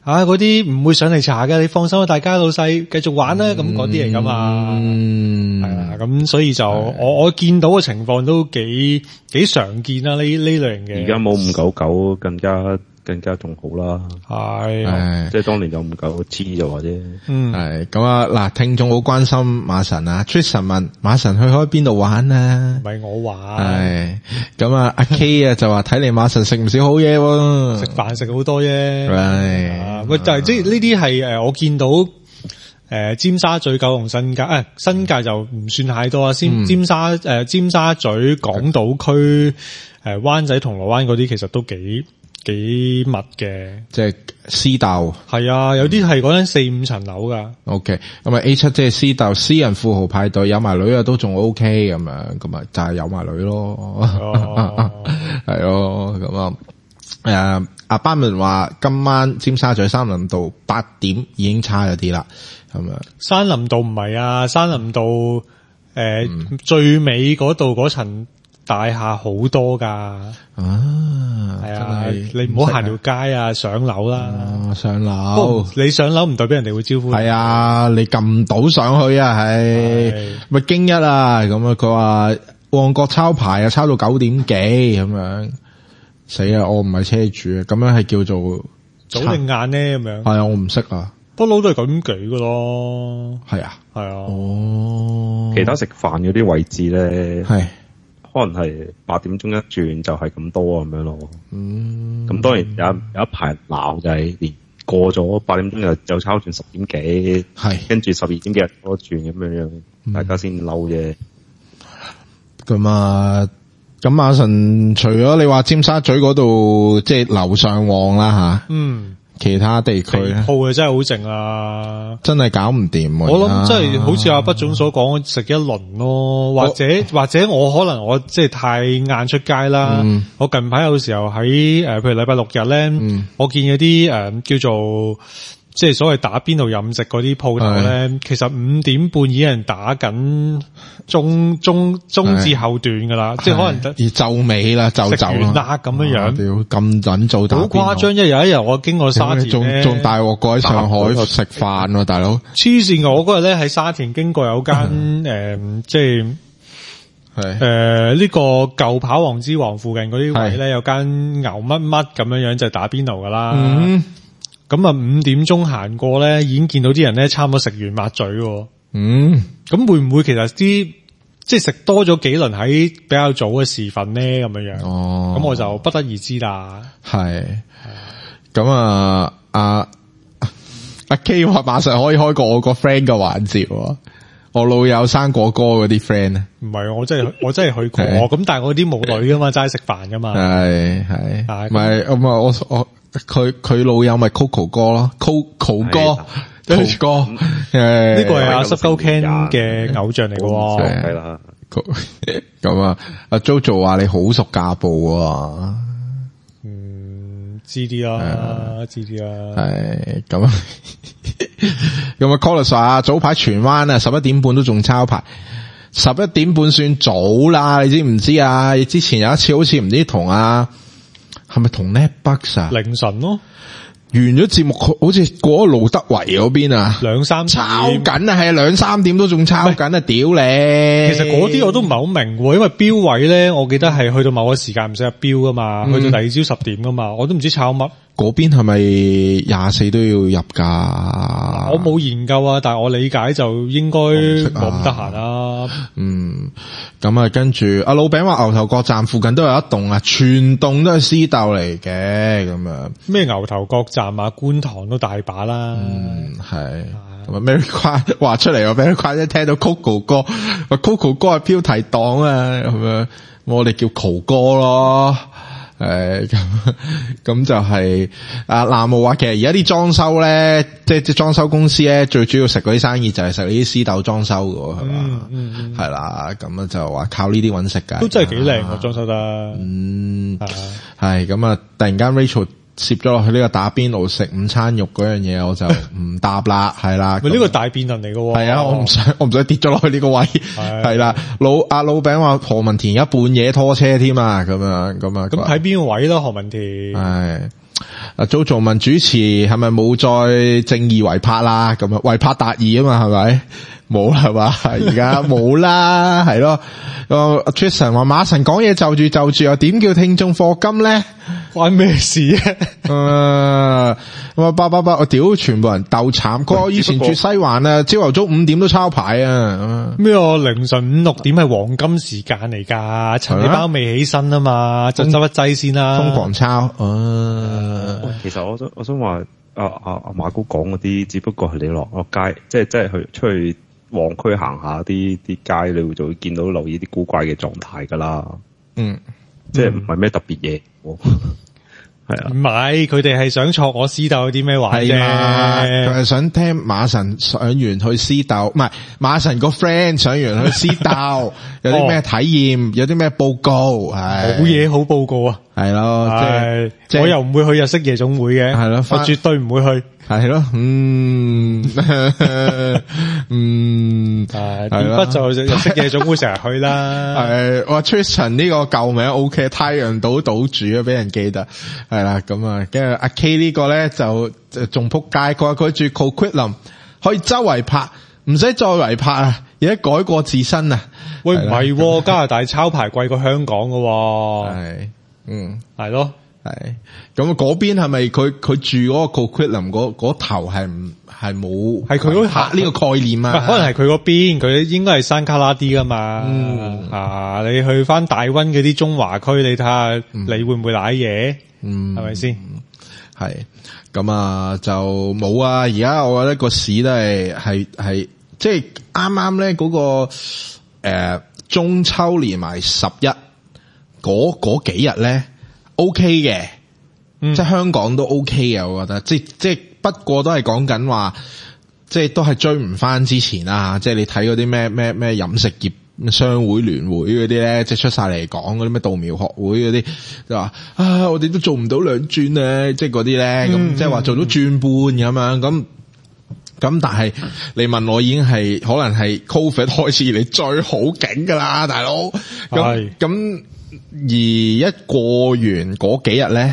啊嗰啲唔會上嚟查嘅，你放心啊，大家老細繼續玩啦，咁嗰啲嚟噶嘛， 嗯， 係啊，咁所以就我我見到嘅情況都幾幾常見啦，呢呢類型嘅。 而家冇五九九更加。更加仲好啦， 係， 即係當年有五九知就話啫。 嗯， 係咁啊！嗱，聽眾好關心馬神啊 ，Tristan 問馬神去開邊度玩啊？ 唔係我玩， 係咁啊！阿 K 啊就話睇嚟馬神食唔少好嘢喎， 食飯食好多啫。 係， 喂，但係即係呢啲係誒，我見到誒、呃、尖沙咀、九龍、新界，誒、呃、新界就唔算太多啊。先、嗯、尖沙誒、呃、尖沙咀、港島區、誒灣仔、銅鑼灣嗰啲，其實都幾。幾密嘅， 即係私竇係啊，有啲係講緊四五層樓噶。 OK，咁啊 A 七即係私竇，私人富豪派對有埋女啊，都仲 OK 咁樣，咁啊就係有埋女咯，係咯，咁啊誒阿班文話今晚尖沙咀山林道八點已經差咗啲啦，咁啊山林道唔係啊，山林道誒、呃嗯、最尾嗰度嗰層大廈好多噶，啊係啊，你唔好行條街啊，上樓啦， 啊、上樓， 你上樓唔代表人哋會招呼你。 係啊，你撳到上去啊，係咪京一啊？咁啊，佢話旺角抄牌啊，抄到九點幾咁樣，死啊！我唔係車主啊，咁樣係叫做早定晏呢？咁樣係啊，我唔識啊， 不嬲都係咁幾噶咯，係啊， 係啊， 哦，其他食飯嗰啲位置咧係。 可能係八點鐘一轉就係咁多咁樣咯。嗯，咁當然有有一排鬧就係連過咗八點鐘又又抄轉十點幾，係跟住十二點幾又多轉咁樣樣，嗯、大家先嬲啫。 咁啊，咁馬神除咗你話尖沙咀嗰度即係樓上旺啦吓，嗯。其他地區咧， 鋪啊真係好靜啊， 真係搞唔掂。 我諗真係好似阿畢總所講，食一輪咯，或者或者我可能我即係太晏出街啦。嗯、我近排有時候喺誒，譬如禮拜六日咧，嗯、我見有啲誒叫做。即係所謂打邊爐飲食嗰啲鋪頭咧，其實五點半已經人打緊中中中至後段噶啦，即係可能而就尾啦，就走啦咁樣樣。 屌咁撚早打邊爐， 好誇張！一有一日我經過沙田咧， 仲仲大鑊過喺上海食飯喎，大佬。黐線㗎！我嗰日咧喺沙田經過有間誒，即係誒呢個舊跑王之王附近嗰啲位咧，有間牛乜乜咁樣樣就係打邊爐噶啦。嗯咁啊，五點鐘行過咧，已經見到啲人咧，差唔多食完抹嘴。嗯，咁會唔會其實啲即係食多咗幾輪喺比較早嘅時分咧，咁樣樣？哦，咁我就不得而知啦。係， 咁啊，阿阿 K 話馬上可以開個我個 friend 嘅環節，我老友生果哥嗰啲 friend 咧。 唔係，我真係我真係去過，咁但係我啲冇女噶嘛，齋食飯噶嘛。係係，唔係咁啊，我我。佢佢老友咪 Coco 哥咯 ，Coco 哥，Coco 哥，誒， 呢個係阿濕鳩 Ken 嘅偶像嚟嘅， 係啦。 咁啊，阿 JoJo 話你好熟家暴啊， 嗯，知啲啦，知啲啦， 係咁啊，咁啊 Collis 話早排荃灣啊，十一點半都仲抄牌，十一點半算早啦，你知唔知啊？之前有一次好似唔知同阿。係咪同 Netbucks 啊？ 凌晨咯， 完咗節目好似過咗路德圍嗰邊啊， 兩三點抄緊啊，係兩三點都仲抄緊啊，屌你！ 其實嗰啲我都唔係好明，因為標位咧，我記得係去到某個時間唔使入標噶嘛，嗯、去到第二朝十點噶嘛，我都唔知抄乜。 嗰邊係咪廿四都要入噶？ 我冇研究啊，但係我理解就應該冇咁得閒啦。 嗯，咁啊，跟住阿老餅話牛頭角站附近都有一棟啊，全棟都係私竇嚟嘅，咁啊。咩牛頭角站啊？觀塘都大把啦。 嗯，係。咁啊，Mary 誇話出嚟啊，Mary 誇一聽到 Coco 哥，話 Coco 哥係標題黨啊，咁樣，我哋叫 Coco 哥咯。誒，咁咁就係啊，南無話其實而家啲裝修咧，即係即係裝修公司咧，最主要食嗰啲生意就係食呢啲私竇裝修嘅，係嘛？嗯嗯，係啦，咁啊就話靠呢啲搵食噶， 都真係幾靚啊，裝修得。 嗯，係咁啊，突然間 Rachel 攝咗落去呢個打邊爐食午餐肉嗰樣嘢，我就唔答啦，係啦。 佢呢個大辯論嚟嘅， 係啊，我唔想我唔想跌咗落去呢個位，係啦。老阿老餅話何文田而家半夜拖車添啊，咁樣咁啊。 咁睇邊個位咯，何文田？ 係阿 Jojo 問主持係咪冇再正義為拍啦？咁啊，為拍達義啊嘛，係咪？冇啦，係嘛？而家冇啦，係咯。阿 Tristan 話馬神講嘢就住就住，又點叫聽眾課金咧？ 關咩事啊？ 誒，咁啊，八八八，我屌，全部人鬥慘。佢我以前住西環啊，朝頭早五點都抄牌啊。 咩？我凌晨五六點係黃金時間嚟㗎，陳你包未起身啊嘛，就執一劑先啦。 瘋狂抄。哦， 其實我想我想話，阿阿阿馬高講嗰啲，只不過係你落個街，即係即係去出去旺區行下啲啲街，你會就會見到留意啲古怪嘅狀態㗎啦。 嗯， 即係唔係咩特別嘢。係啊， 唔係，佢哋係想戳我私鬥有啲咩玩啫。 佢係想聽馬神上完去私鬥，唔係馬神個 friend 上完去私鬥，有啲咩體驗，有啲咩報告，係好嘢好報告啊！ 係咯，即係即係我又唔會去日式夜總會嘅， 係咯， 我絕對唔會去。 係咯，嗯嗯， 係點不就日式夜總會成日去啦。 係我 Tristan 呢個舊名 OK， 太陽島島主啊，俾人記得係啦。咁啊，跟住阿 K 呢個咧就仲撲街，佢話佢住 Coquitlam 可以周圍拍，唔使再圍拍啊，而家改過自身啊。 喂，唔係加拿大抄牌貴過香港噶， 係嗯係咯。 係咁嗰邊係咪佢佢住嗰個 Coquitlam 嗰嗰頭係唔係冇係佢嗰下呢個概念啊？ 可能係佢嗰邊，佢應該係山卡拉啲噶嘛。 嗯啊，你去翻大溫嗰啲中華區，你睇下你會唔會瀨嘢？嗯，係咪先？ 係咁啊，就冇啊！而家我覺得個市都係係係即係啱啱咧嗰個誒、呃、中秋連埋十一嗰嗰幾日咧。O K 嘅，嗯、即係香港都 O K 嘅，我覺得，即即係不過都係講緊話，即係都係追唔翻之前啦。即係你睇嗰啲咩咩咩飲食業商會聯會嗰啲咧，即係出晒嚟講嗰啲咩稻苗學會嗰啲，就話啊，我哋都做唔到兩轉咧，即係嗰啲咧，咁、嗯、即係話做到轉半咁樣，咁咁但係你問我已經係可能係 Covid 開始你最好景噶啦，大佬，咁咁。而一過完嗰幾日咧，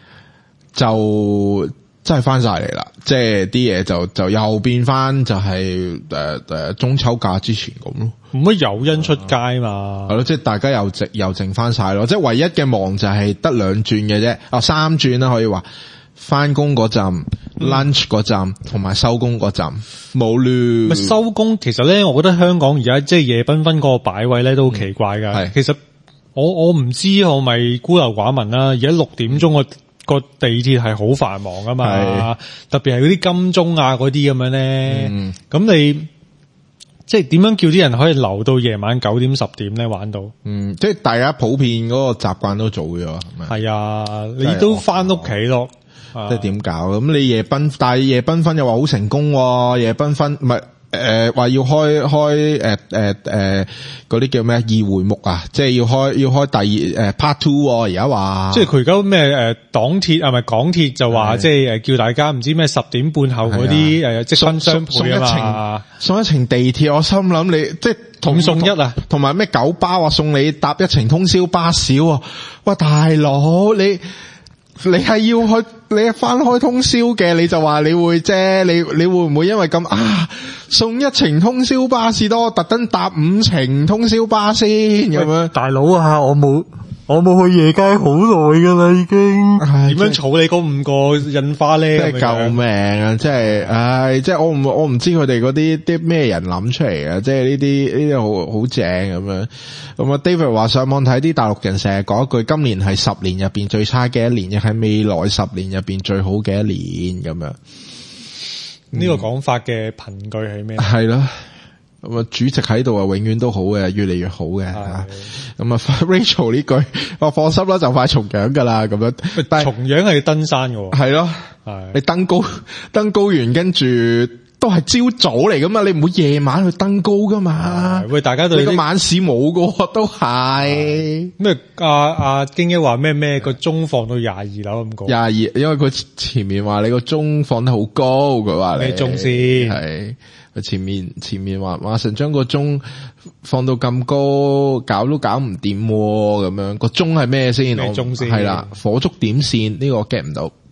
就真係翻晒嚟啦，即係啲嘢就就又變翻就係誒誒中秋假之前咁咯， 冇乜誘因出街嘛， 係咯，即係大家又剩又剩翻晒咯，即係唯一嘅忙就係得兩轉嘅啫，啊三轉啦可以話，翻工嗰陣、lunch 嗰陣同埋收工嗰陣冇亂。 收工其實咧，我覺得香港而家即係夜繽紛嗰個擺位咧都好奇怪噶，係、嗯、其實。我我唔知我咪孤陋寡聞啦，而家六點鐘個個地鐵係好繁忙噶嘛，特別係嗰啲金鐘啊嗰啲咁樣咧，咁、嗯、你即係點樣叫啲人可以留到夜晚九點十點咧玩到？嗯， 即係大家普遍嗰個習慣都做咗，係咪？ 係啊，你都翻屋企咯， 即係點搞？咁你夜繽，但係夜繽紛又話好成功喎，夜繽紛唔係。誒，話、呃、要開開誒誒誒嗰啲叫咩二回目啊，即係要開要開第二誒 part two 而家話， 即係佢而家咩誒港鐵係咪港鐵就話即係誒叫大家唔知咩十點半後嗰啲誒積分雙倍啊嘛， 送一程地鐵，我心諗你即係同送一啊， 同埋咩九巴話送你搭一程通宵巴士喎，哇大佬你。你係要去你一翻開通宵嘅，你就話你會啫，你你會唔會因為咁啊送一程通宵巴士多，特登搭五程通宵巴先咁樣？大佬啊，我冇我冇去夜街好耐噶啦，已經點樣儲你嗰五個印花咧？ 真係救命啊！即係，唉，即係我唔我唔知佢哋嗰啲啲咩人諗出嚟嘅，即係呢啲呢啲好好正咁樣。咁啊 David 話上網睇啲大陸人成日講一句，今年係十年入邊最差嘅一年，亦係未來十年入邊最好嘅一年咁樣。呢、 嗯、個講法嘅憑據係咩？ 係咯。咁啊，主席喺度啊，永遠都好嘅，越嚟越好嘅吓。咁啊 ，Rachel 呢句，我放心啦，就快重陽噶啦，咁樣。但係重陽係要登山嘅， 係咯，係你登高，登高完跟住都係朝早嚟噶嘛，你唔會夜晚去登高噶嘛。 喂，大家對你個晚市冇噶，都係咩？阿阿京一話咩咩個鐘放到廿二樓咁高， 廿二，因為佢前面話你個鐘放得好高，佢話你咩鐘先係。前面前面話馬神將個鐘放到咁高，搞都搞唔掂咁樣。個鐘係咩先？ 咩鐘先？ 係啦，火燭點線呢、這個 get 唔到。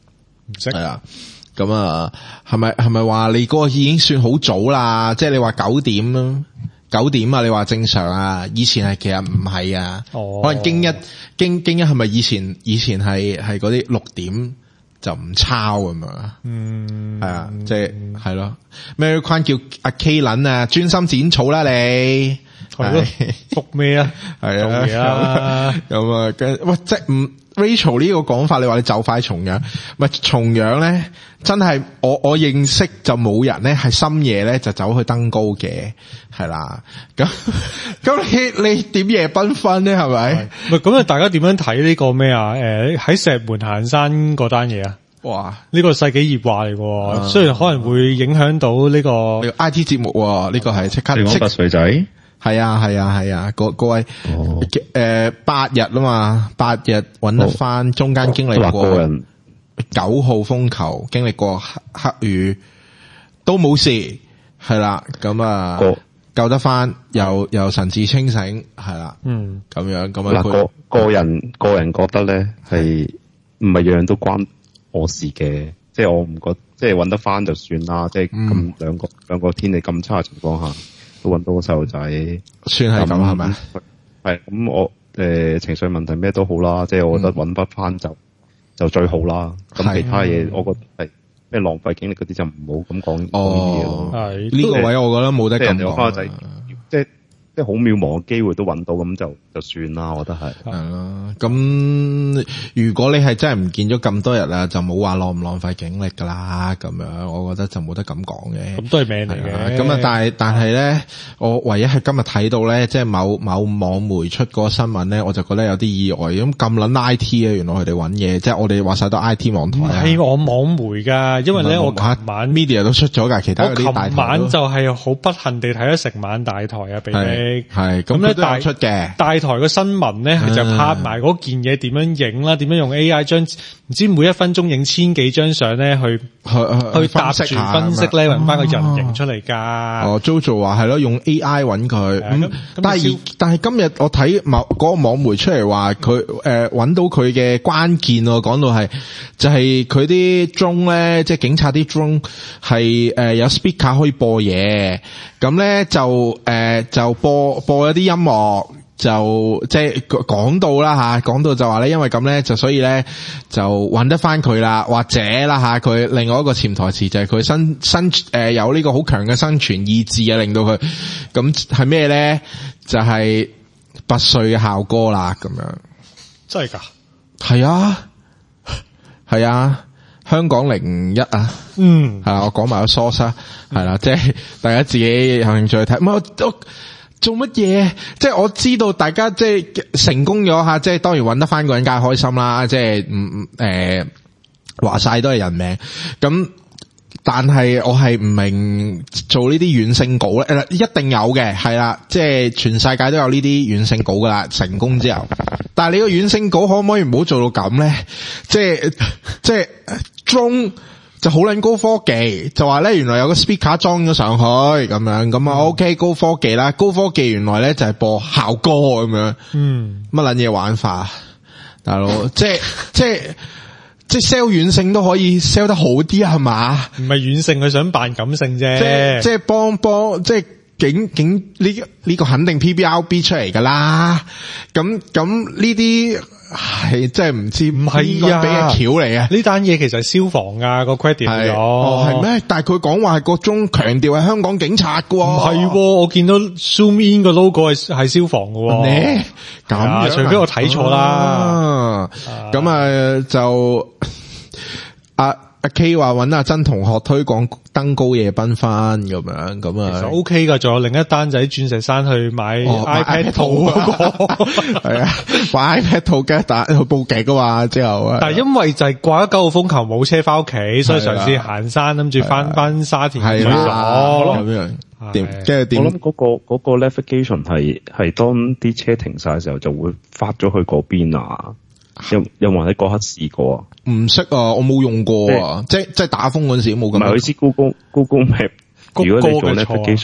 唔識係啊。咁啊，係咪係咪話你嗰個已經算好早啦？即係你話九點咯，九點啊，你話正常啊？以前係其實唔係啊， 哦、 可能京一京京一係咪以前以前係係嗰啲六點就唔抄咁啊？嗯，係啊，即係係咯。咩框叫阿 K 撚啊？專心剪草啦你， 係咯，覆咩啊？ 係啊， 做嘢啦。 咁啊，跟喂即係唔。Rachel 呢個講法，你話你就快重陽，唔係重陽咧，真係我我認識就冇人咧係深夜咧就走去登高嘅，係啦。咁咁你你點夜繽紛咧？係咪？ 唔係咁啊？大家點樣睇呢個咩啊？誒喺石門行山嗰單嘢啊？哇！呢個世紀熱話嚟嘅，雖然可能會影響到呢個 I T 節目，呢個係即刻你講拔萃仔。 係啊係啊係啊，各各位誒八日啊嘛，八日揾得翻，中間經歷過九號風球，經歷過黑黑雨都冇事，係啦，咁啊救得翻，又又神志清醒，係啦，嗯，咁樣咁啊， 個個人個人覺得咧係唔係樣樣都關我事嘅，即係我唔覺，即係揾得翻就算啦，即係咁兩個兩個天氣咁差嘅情況下。都揾到個細路仔， 算係咁係咪？ 係咁我誒、呃、情緒問題咩都好啦，即係我覺得揾不翻就、嗯、就最好啦。咁其他嘢我覺得係咩浪費精力嗰啲就唔好咁講呢啲嘢咯。係呢個位我覺得冇得咁講。即係即係即係好渺茫嘅機會都揾到，咁就就算啦。我覺得係係咯。咁如果你係真係唔見咗咁多日啦，就冇話浪唔浪費警力噶啦。咁樣我覺得就冇得咁講嘅。咁都係命嚟嘅。咁啊，但係但係咧，我唯一係今日睇到咧，即係某某網媒出嗰個新聞咧，我就覺得有啲意外。咁咁撚 I T 啊，原來佢哋揾嘢，即係我哋話晒都 I T 網台。係我網媒噶，因為咧我琴晚 media 都出咗噶，其他嗰啲大台。我琴晚就係好不幸地睇咗成晚大台啊，俾你。係咁咧，大出嘅大台嘅新聞咧，係就拍埋嗰件嘢點樣影啦，點樣用 A I 將唔知每一分鐘影千幾張相咧，去去去搭住分析咧，搵翻個人形出嚟噶。哦 ，Jojo 話係咯，用 A I 搵佢。咁但係但係今日我睇某嗰個網媒出嚟話，佢誒搵到佢嘅關鍵，講到係就係佢啲 drone 咧，即係警察啲 drone 係誒有 speaker 可以播嘢，咁咧就誒、呃、就播播一啲音樂，就即係講到啦吓，講到就話咧，因為咁咧就所以咧就揾得翻佢啦，或者啦吓，佢另外一個潛台詞就係佢生生誒、呃、有呢個好強嘅生存意志啊，令到佢咁係咩咧？就係拔萃嘅校歌啦，咁樣真係噶？係啊，係啊。香港零一啊，嗯，係啦，我講埋個 source 啊，係啦，即係大家自己有興趣睇。唔係我做乜嘢？即係我知道大家即係成功咗吓，即係當然揾得翻個人梗係開心啦。即係唔誒話晒都係人命咁。但係我係唔明做呢啲軟性稿咧，誒，一定有嘅，係啦，即係全世界都有呢啲軟性稿噶啦，成功之後。但係你個軟性稿可唔可以唔好做到咁咧？即係即係中就好撚高科技，就話咧原來有個 speaker 裝咗上去咁樣，咁啊 OK 高科技啦，高科技原來咧就係播校歌咁樣，嗯，乜撚嘢玩法，大佬，即係即係。即係 sell 軟性都可以 sell 得好啲係嘛？唔係軟性，佢想扮感性啫。即係即係幫幫，即係警警呢呢個肯定 P B R B 出嚟噶啦。咁咁呢啲係真係唔知，唔係啊，俾嘅橋嚟啊！呢單嘢其實係消防啊個 credit 咗。哦係咩？但係佢講話係個中強調係香港警察噶。唔係，我見到 zoom in 個 logo 係係消防噶。你咁，除非我睇錯啦。咁啊就阿阿 K 話揾阿曾同學推廣登高夜繽紛咁樣，咁啊其實 OK 噶。仲有另一單仔鑽石山去買 iPad 套嗰個，係啊，買 iPad 套嘅，但係去報警噶嘛之後。但係因為就係掛咗九號風球冇車翻屋企，所以嘗試行山，諗住翻翻沙田水所咁樣。點跟住點？我諗嗰個嗰個 navigation 係係當啲車停晒嘅時候就會發咗去嗰邊啊。有有冇人喺嗰刻試過啊？唔識啊，我冇用過啊，即係即係打風嗰陣時冇咁。唔係佢知 Google Google Map，如果你做 navigation，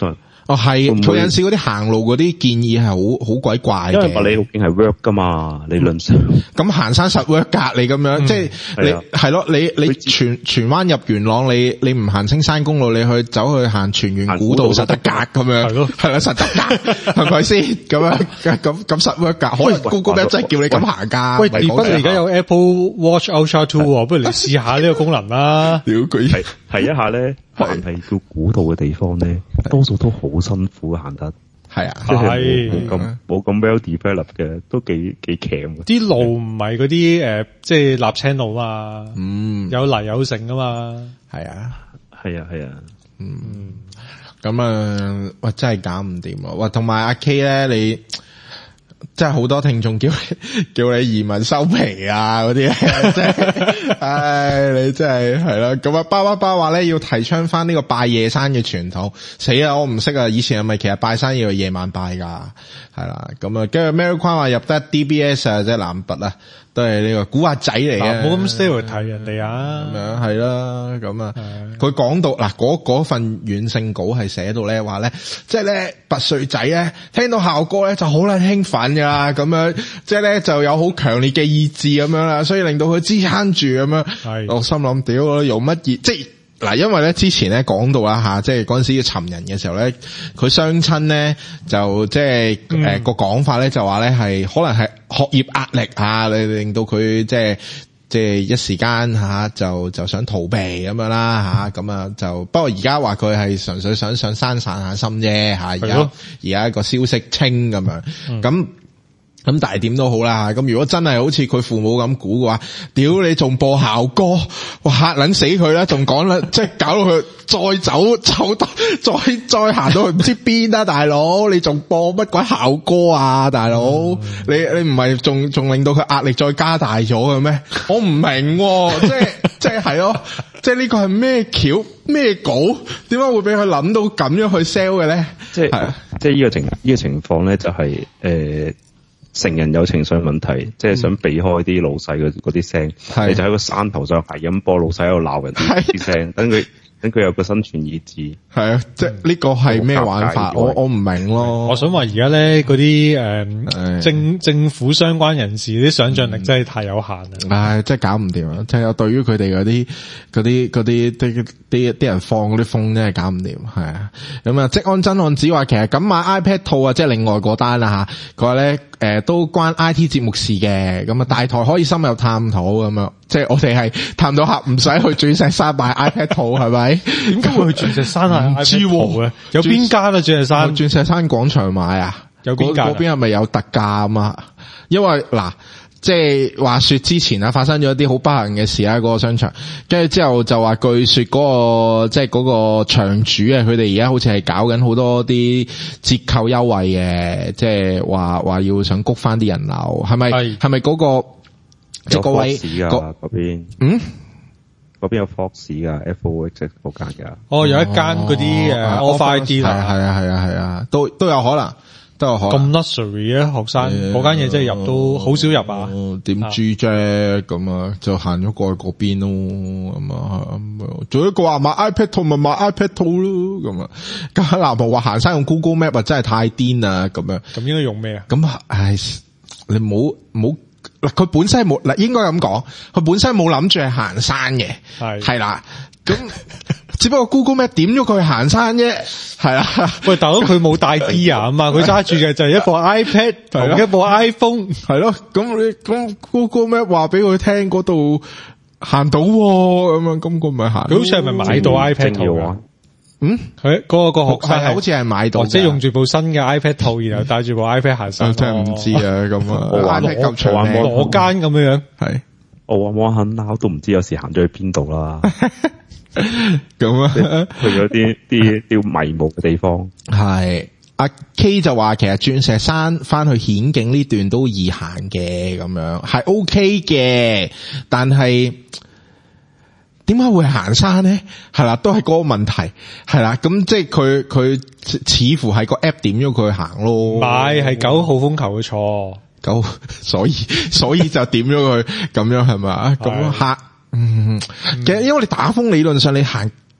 哦，係，佢有陣時嗰啲行路嗰啲建議係好好鬼怪嘅。 因為物理路徑係 work 噶嘛，理論上。咁行山實 work 㗎，你咁樣，嗯、即係你係咯，你你荃荃灣入元朗，你你唔行青山公路，你去走去行荃園古道實得格咁樣，係咯，係啦，實得格，係咪先？咁樣咁咁實 work 㗎，可以高高一真係叫你咁行㗎。 喂，不過而家有 Apple Watch Ultra Two，不如你試下呢個功能啦。 屌佢係係一下咧。凡係叫古道嘅地方咧，多數都好辛苦行得， 係啊， 即係冇咁冇咁 well developed 嘅，都幾幾強。 啲路唔係嗰啲誒，即係立青路嘛， 嗯， 有泥有剩噶嘛， 係啊， 係啊，係啊， 嗯，咁啊，喂，真係搞唔掂啊！喂，同埋阿 K 咧，你。即係好多聽眾叫你叫你移民收皮啊嗰啲，即係，唉，你真係係啦。咁啊，巴巴巴話咧要提倡翻呢個拜夜山嘅傳統，死啦，我唔識啊！以前係咪其實拜山要夜晚拜噶？係啦，咁啊，跟住 Mary 框話入得 D B S 啊，即係男拔啊，都係呢個古惑仔嚟嘅， 冇咁 style 睇人哋啊， 咁樣係啦，咁啊，佢講到嗱嗰嗰份軟性稿係寫到咧話咧，即係咧拔萃仔咧聽到校歌咧就好撚興奮噶啦，咁樣即係咧就有好強烈嘅意志咁樣啦，所以令到佢支撐住咁樣。係，我心諗屌用乜嘢即係。嗱，因為咧之前咧講到啦吓，即係嗰陣時要尋人嘅時候咧，佢雙親咧就即係誒個講法咧就話咧係可能係學業壓力啊，你令到佢即係即係一時間吓就就想逃避咁樣啦吓，咁啊就不過而家話佢係純粹想上山散下心啫吓，而家而家一個消息清咁樣咁。嗯咁但係點都好啦，咁如果真係好似佢父母咁估嘅話，屌你仲播校歌，哇嚇撚死佢啦，仲講啦，即係搞到佢再走走得再再行到去唔知邊啊，大佬，你仲播乜鬼校歌啊，大佬，嗯、你你唔係仲仲令到佢壓力再加大咗嘅咩？我唔明、啊，即係即係係咯，即係呢個係咩橋咩稿？點解會俾佢諗到咁樣去 sell 嘅咧？即係係啊， 即係呢個情呢、呢個情況咧、就係，就係誒。成人有情緒問題，即係想避開啲老細嗰啲聲，你就喺個山頭上係咁播老細喺度鬧人啲聲，等佢等佢有個生存意志。係啊，即係呢個係咩玩法？我我唔明咯。 我想話而家咧嗰啲誒政政府相關人士啲想象力真係太有限啦。 唉，真係搞唔掂啊！即係對於佢哋嗰啲嗰啲嗰啲啲啲啲人放嗰啲風真係搞唔掂，係啊。咁啊，職安真案只話其實咁買 iPad 套啊，即係另外嗰單啦吓。佢話咧誒都關 I T 節目事嘅，咁啊大台可以深入探討咁樣。即係我哋係探討下，唔使去鑽石山買 iPad 套係咪？點解會去鑽石山啊？ 唔知喎，有邊間啊？鑽石山， 鑽石山廣場買啊？ 有邊間？ 嗰邊係咪有特價啊嘛？因為嗱，即係話說之前啊，發生咗一啲好不幸嘅事啊，嗰個商場，跟住之後就話據說嗰個即係嗰個場主啊，佢哋而家好似係搞緊好多啲折扣優惠嘅，即係話話要想谷翻啲人流，係咪？係咪嗰個？即係嗰位嗰邊，嗯，嗰邊有 Fox 噶 ，F O X 嗰間噶。 哦，有一間嗰啲誒 off I D 啦， 係啊係啊係啊，都都有可能，都有可能。 咁 luxury 啊，學生嗰間嘢真係入都好少入啊。 點知啫？咁啊，就行咗過去嗰邊咯。咁啊，仲有一個話買 iPad 套咪買 iPad 套咯。咁啊，咁南部話行山用 Google Map 啊，真係太癲啦。咁樣， 咁應該用咩啊？ 咁唉，你唔好唔好。嗱，佢本身冇嗱，應該咁講，佢本身冇諗住係行山嘅，係係啦，咁只不過 Google Map 點咗佢去行山啫，係啦。喂，大佬佢冇帶 gear 啊嘛，佢揸住嘅就係一部 iPad 同一部 iPhone，係咯。咁你咁 Google Map 話俾佢聽嗰度行到咁樣，咁佢咪行。佢好似係咪買到 iPad 套啊？嗯，佢嗰、那個、那個學生係好似係買到，即係用住部新嘅 iPad 套，然後帶住部 iPad 行山。真係唔知啊，咁啊，我話攞攞間咁樣樣，係我話摸下撈都唔知有時行咗去邊度啦。 咁啊， 去咗啲啲啲迷霧嘅地方。 係阿 K 就話其實鑽石山翻去顯徑呢段都易行嘅，咁樣係 OK 嘅，但係。點解會行山咧？係啦，都係嗰個問題，係啦。咁即係佢佢似乎係個 app 點咗佢去行咯。 唔係，係九號風球嘅錯。 九，所以所以就點咗佢咁樣係咪？咁吓，嗯，其實因為你打風理論上你行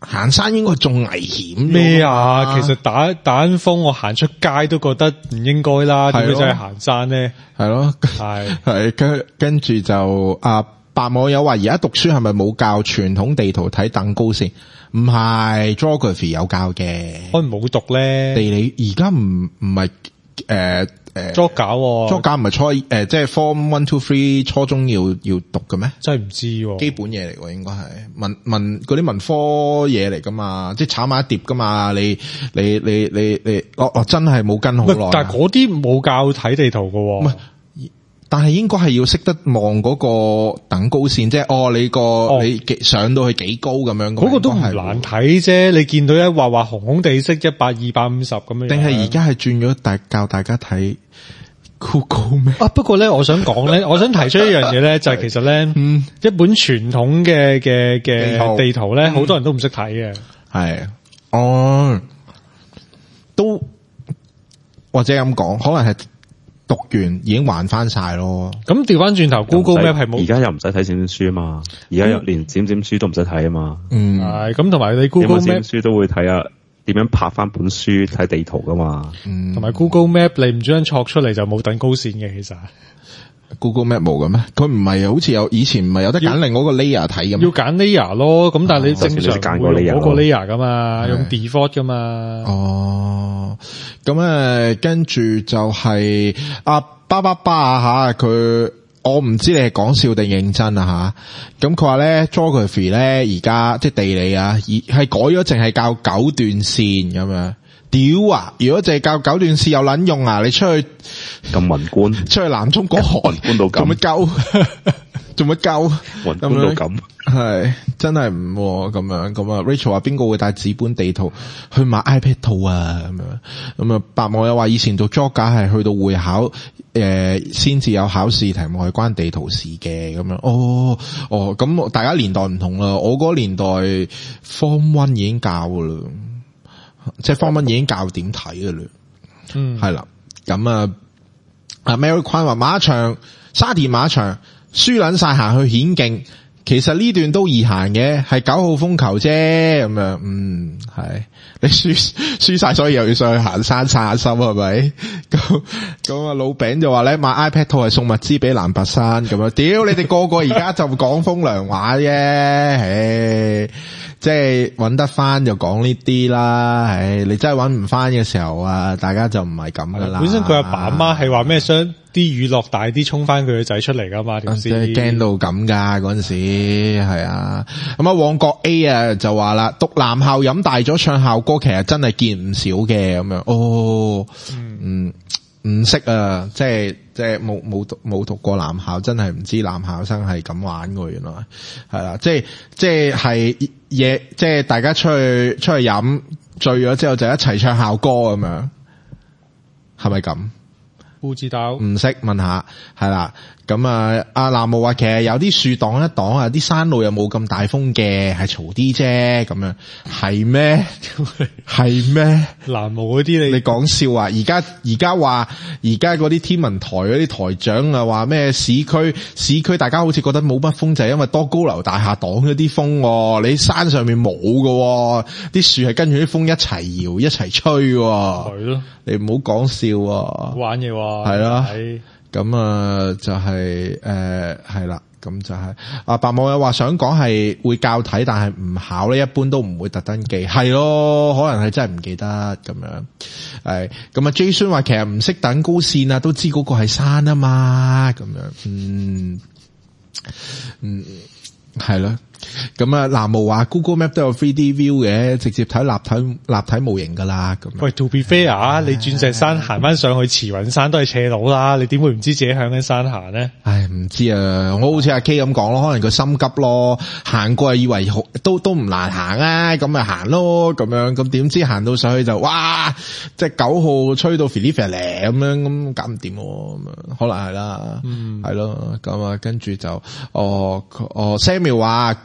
行山應該仲危險咩啊？其實打打緊風，我行出街都覺得唔應該啦。點解真係行山咧？ 係咯，係係跟跟住就啊，白網友話而家讀書係咪冇教傳統地圖睇等高線？唔係 geography 有教嘅， 可能冇讀咧。 地理而家唔唔係誒誒作搞作搞唔係初誒、呃、即係 form one two three 初中要要讀嘅咩？ 真係唔知喎、啊。基本嘢嚟喎，應該係文文嗰啲文科嘢嚟噶嘛，即係炒埋一碟噶嘛。你你你你你哦哦真係冇跟好耐。 但係嗰啲冇教睇地圖嘅喎。 唔係，但係應該係要識得望嗰個等高線，即係哦你個、哦、你上到去幾高咁樣。嗰、 嗰個都唔難睇啫，你見到一畫畫紅紅地色一百二百五十咁樣。 定係而家係轉咗大教大家睇 Google 咩？ 啊不過咧，我想講咧，我想提出一樣嘢咧，就係其實咧，嗯，一本傳統嘅嘅嘅地圖咧，好、嗯、多人都唔識睇嘅。 係，哦，都或者咁講，可能係。讀完已經還翻晒咯，咁調翻轉頭 Google Map 係冇， 而家又唔使睇閃閃書啊嘛，而家又連閃閃書都唔使睇啊嘛， 嗯，係咁同埋你 Google Map 書都會睇下點樣拍翻本書睇地圖噶嘛， 嗯，同埋 Google Map 你唔將錯出嚟就冇等高線嘅，其實 Google Map 冇嘅咩？佢唔係好似有以前唔係有得揀另外個 layer 睇嘅咩？ 要揀 layer 咯，咁但係你正常會用嗰個 layer 噶嘛，用 default 噶嘛， 哦。咁誒，跟住就係阿巴巴巴啊吓，佢我唔知你係講笑定認真啊吓。咁佢話咧 geography 咧而家即係地理啊，而係改咗淨係教九段線咁樣。屌啊！如果淨係教九段線有撚用啊？你出去咁宏觀， 出去南中國韓觀到咁， 做乜鳩？做乜鳩？ 宏觀到咁， 係真係唔咁樣咁啊 ！Rachel 話邊個會帶紙本地圖去買 iPad 套啊？咁樣咁啊！白網友話以前讀 geog 係去到會考誒先至有考試題目係關地圖事嘅咁樣。哦哦，咁大家年代唔同啦。我嗰年代 Form One 已經教噶啦。即係方文已經教點睇嘅啦，嗯，係啦，咁啊，阿 Mary Kwan 話馬場沙田馬場輸撚晒行去顯徑，其實呢段都易行嘅，係九號風球啫，咁樣，嗯，係你輸輸晒，所以又要上去行山散下心係咪？咁咁啊，老餅就話咧買 iPad 套係送物資俾南白山咁樣，屌你哋個個而家就講風涼話啫，唉。即係揾得翻就講呢啲啦，唉，你真係揾唔翻嘅時候啊，大家就唔係咁噶啦。 本身佢阿爸阿媽係話咩，想啲雨落大啲沖翻佢個仔出嚟噶嘛，點知驚到咁噶嗰陣時，係啊。咁啊，旺角 A 啊就話啦，讀男校飲大咗唱校歌，其實真係見唔少嘅咁樣。哦，嗯，唔識啊，即係即係冇冇讀冇讀過男校，真係唔知男校生係咁玩噶，原來係啦，即係即係係。嘢即係大家出去出去飲醉咗之後就一齊唱校歌咁樣，係咪咁？ 不知道， 唔識問下，係啦。咁啊，阿南無話其實有啲樹擋一擋啊，啲山路又冇咁大風嘅，係嘈啲啫。咁樣係咩？係咩？ 南無嗰啲你你講笑啊？而家而家話而家嗰啲天文台嗰啲台長啊，話咩市區市區大家好似覺得冇乜風，就係因為多高樓大廈擋咗啲風。你山上面冇㗎，啲樹係跟住啲風一齊搖一齊吹。係咯，你唔好講笑啊！ 玩嘢喎， 係啦。咁啊，就係誒係啦，咁就係啊白網友話想講係會教睇，但係唔考咧，一般都唔會特登記，係咯，可能係真係唔記得咁樣。係咁啊 Jason 話其實唔識等高線啊，都知嗰個係山啊嘛，咁樣，嗯嗯係咯。咁啊，南無話 Google Map 都有 three D view 嘅，直接睇立體立體模型噶啦。咁喂 ，to be fair 啊，你鑽石山行翻上去慈雲山都係斜路啦，你點會唔知自己向緊山行呢？ 唉，唔知啊，我好似阿 K 咁講咯，可能佢心急咯，行過以為都都唔難行啊，咁咪行咯，咁樣咁點知行到上去就哇，即係九號吹到 Philip 嚟咁樣，咁搞唔掂，咁樣可能係啦，嗯，係咯，咁啊，跟住就哦哦 Samuel 話。Google Map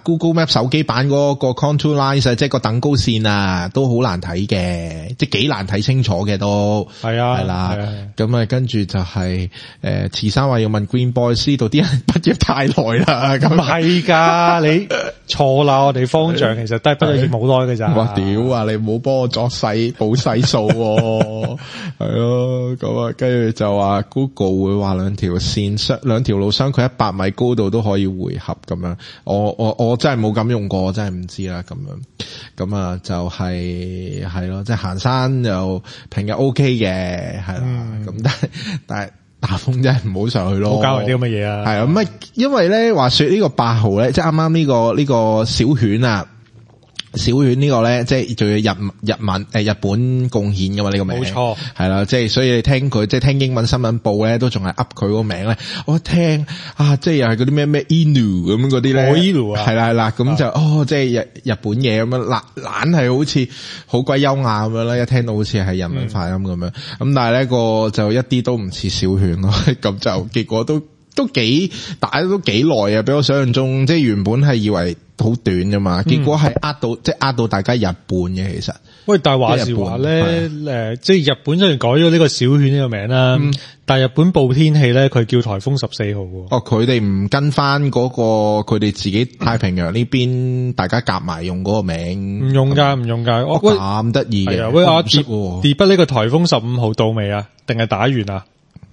粒手機版嗰個 contour lines 即係個等高線啊，都好難睇嘅，即係幾難睇清楚嘅都係啊， 係啦。咁啊，跟住就係誒，慈生話要問 Green Boys 呢度啲人畢業太耐啦，咁係噶，你錯啦，我哋方丈其實都係畢咗業冇耐嘅咋。 哇，屌啊！你唔好幫我作細補細數，係咯，咁啊，跟住就話 Google 會話兩條線相兩條路相距一百米高度都可以匯合咁樣，我我我真係冇咁用過，我真係唔知啦咁樣，咁啊就係係咯，即係行山又平日 OK 嘅，係啦，咁、嗯、但係但係打風真係唔好上去咯， 冇搞埋啲咁嘅嘢啊， 係啊，咁啊，因為咧話說呢個八號咧，即係啱啱呢個呢、這個小犬啊。小犬呢個咧，即係仲要日日文誒日本貢獻噶嘛呢個名，冇錯，係啦，即係所以你聽佢即係聽英文新聞報咧，都仲係噏佢個名咧。我聽啊，即係又係嗰啲咩咩 inu 咁嗰啲咧，哦 inu 啊，係啦係啦，咁就哦即係日日本嘢咁樣，懶懶係好似好鬼優雅咁樣啦，一聽到好似係日文發音咁樣，咁、嗯、但係咧個就一啲都唔似小犬咯，咁就結果都都幾打咗都幾耐啊，比我想象中，即係原本係以為好短啫嘛，結果係呃到、嗯、即係呃到大家日本嘅其實。喂， 但係話時話咧，誒，即係日本雖然改咗呢個小犬呢個名啦、嗯，但係日本報天氣咧，佢叫颱風十四號喎。 哦，佢哋唔跟翻嗰個佢哋自己太平洋呢邊大家夾埋用嗰個名。唔用㗎，唔用㗎。我咁得意嘅。 喂，阿 D 不呢個颱風十五號到未啊？定係打完啊？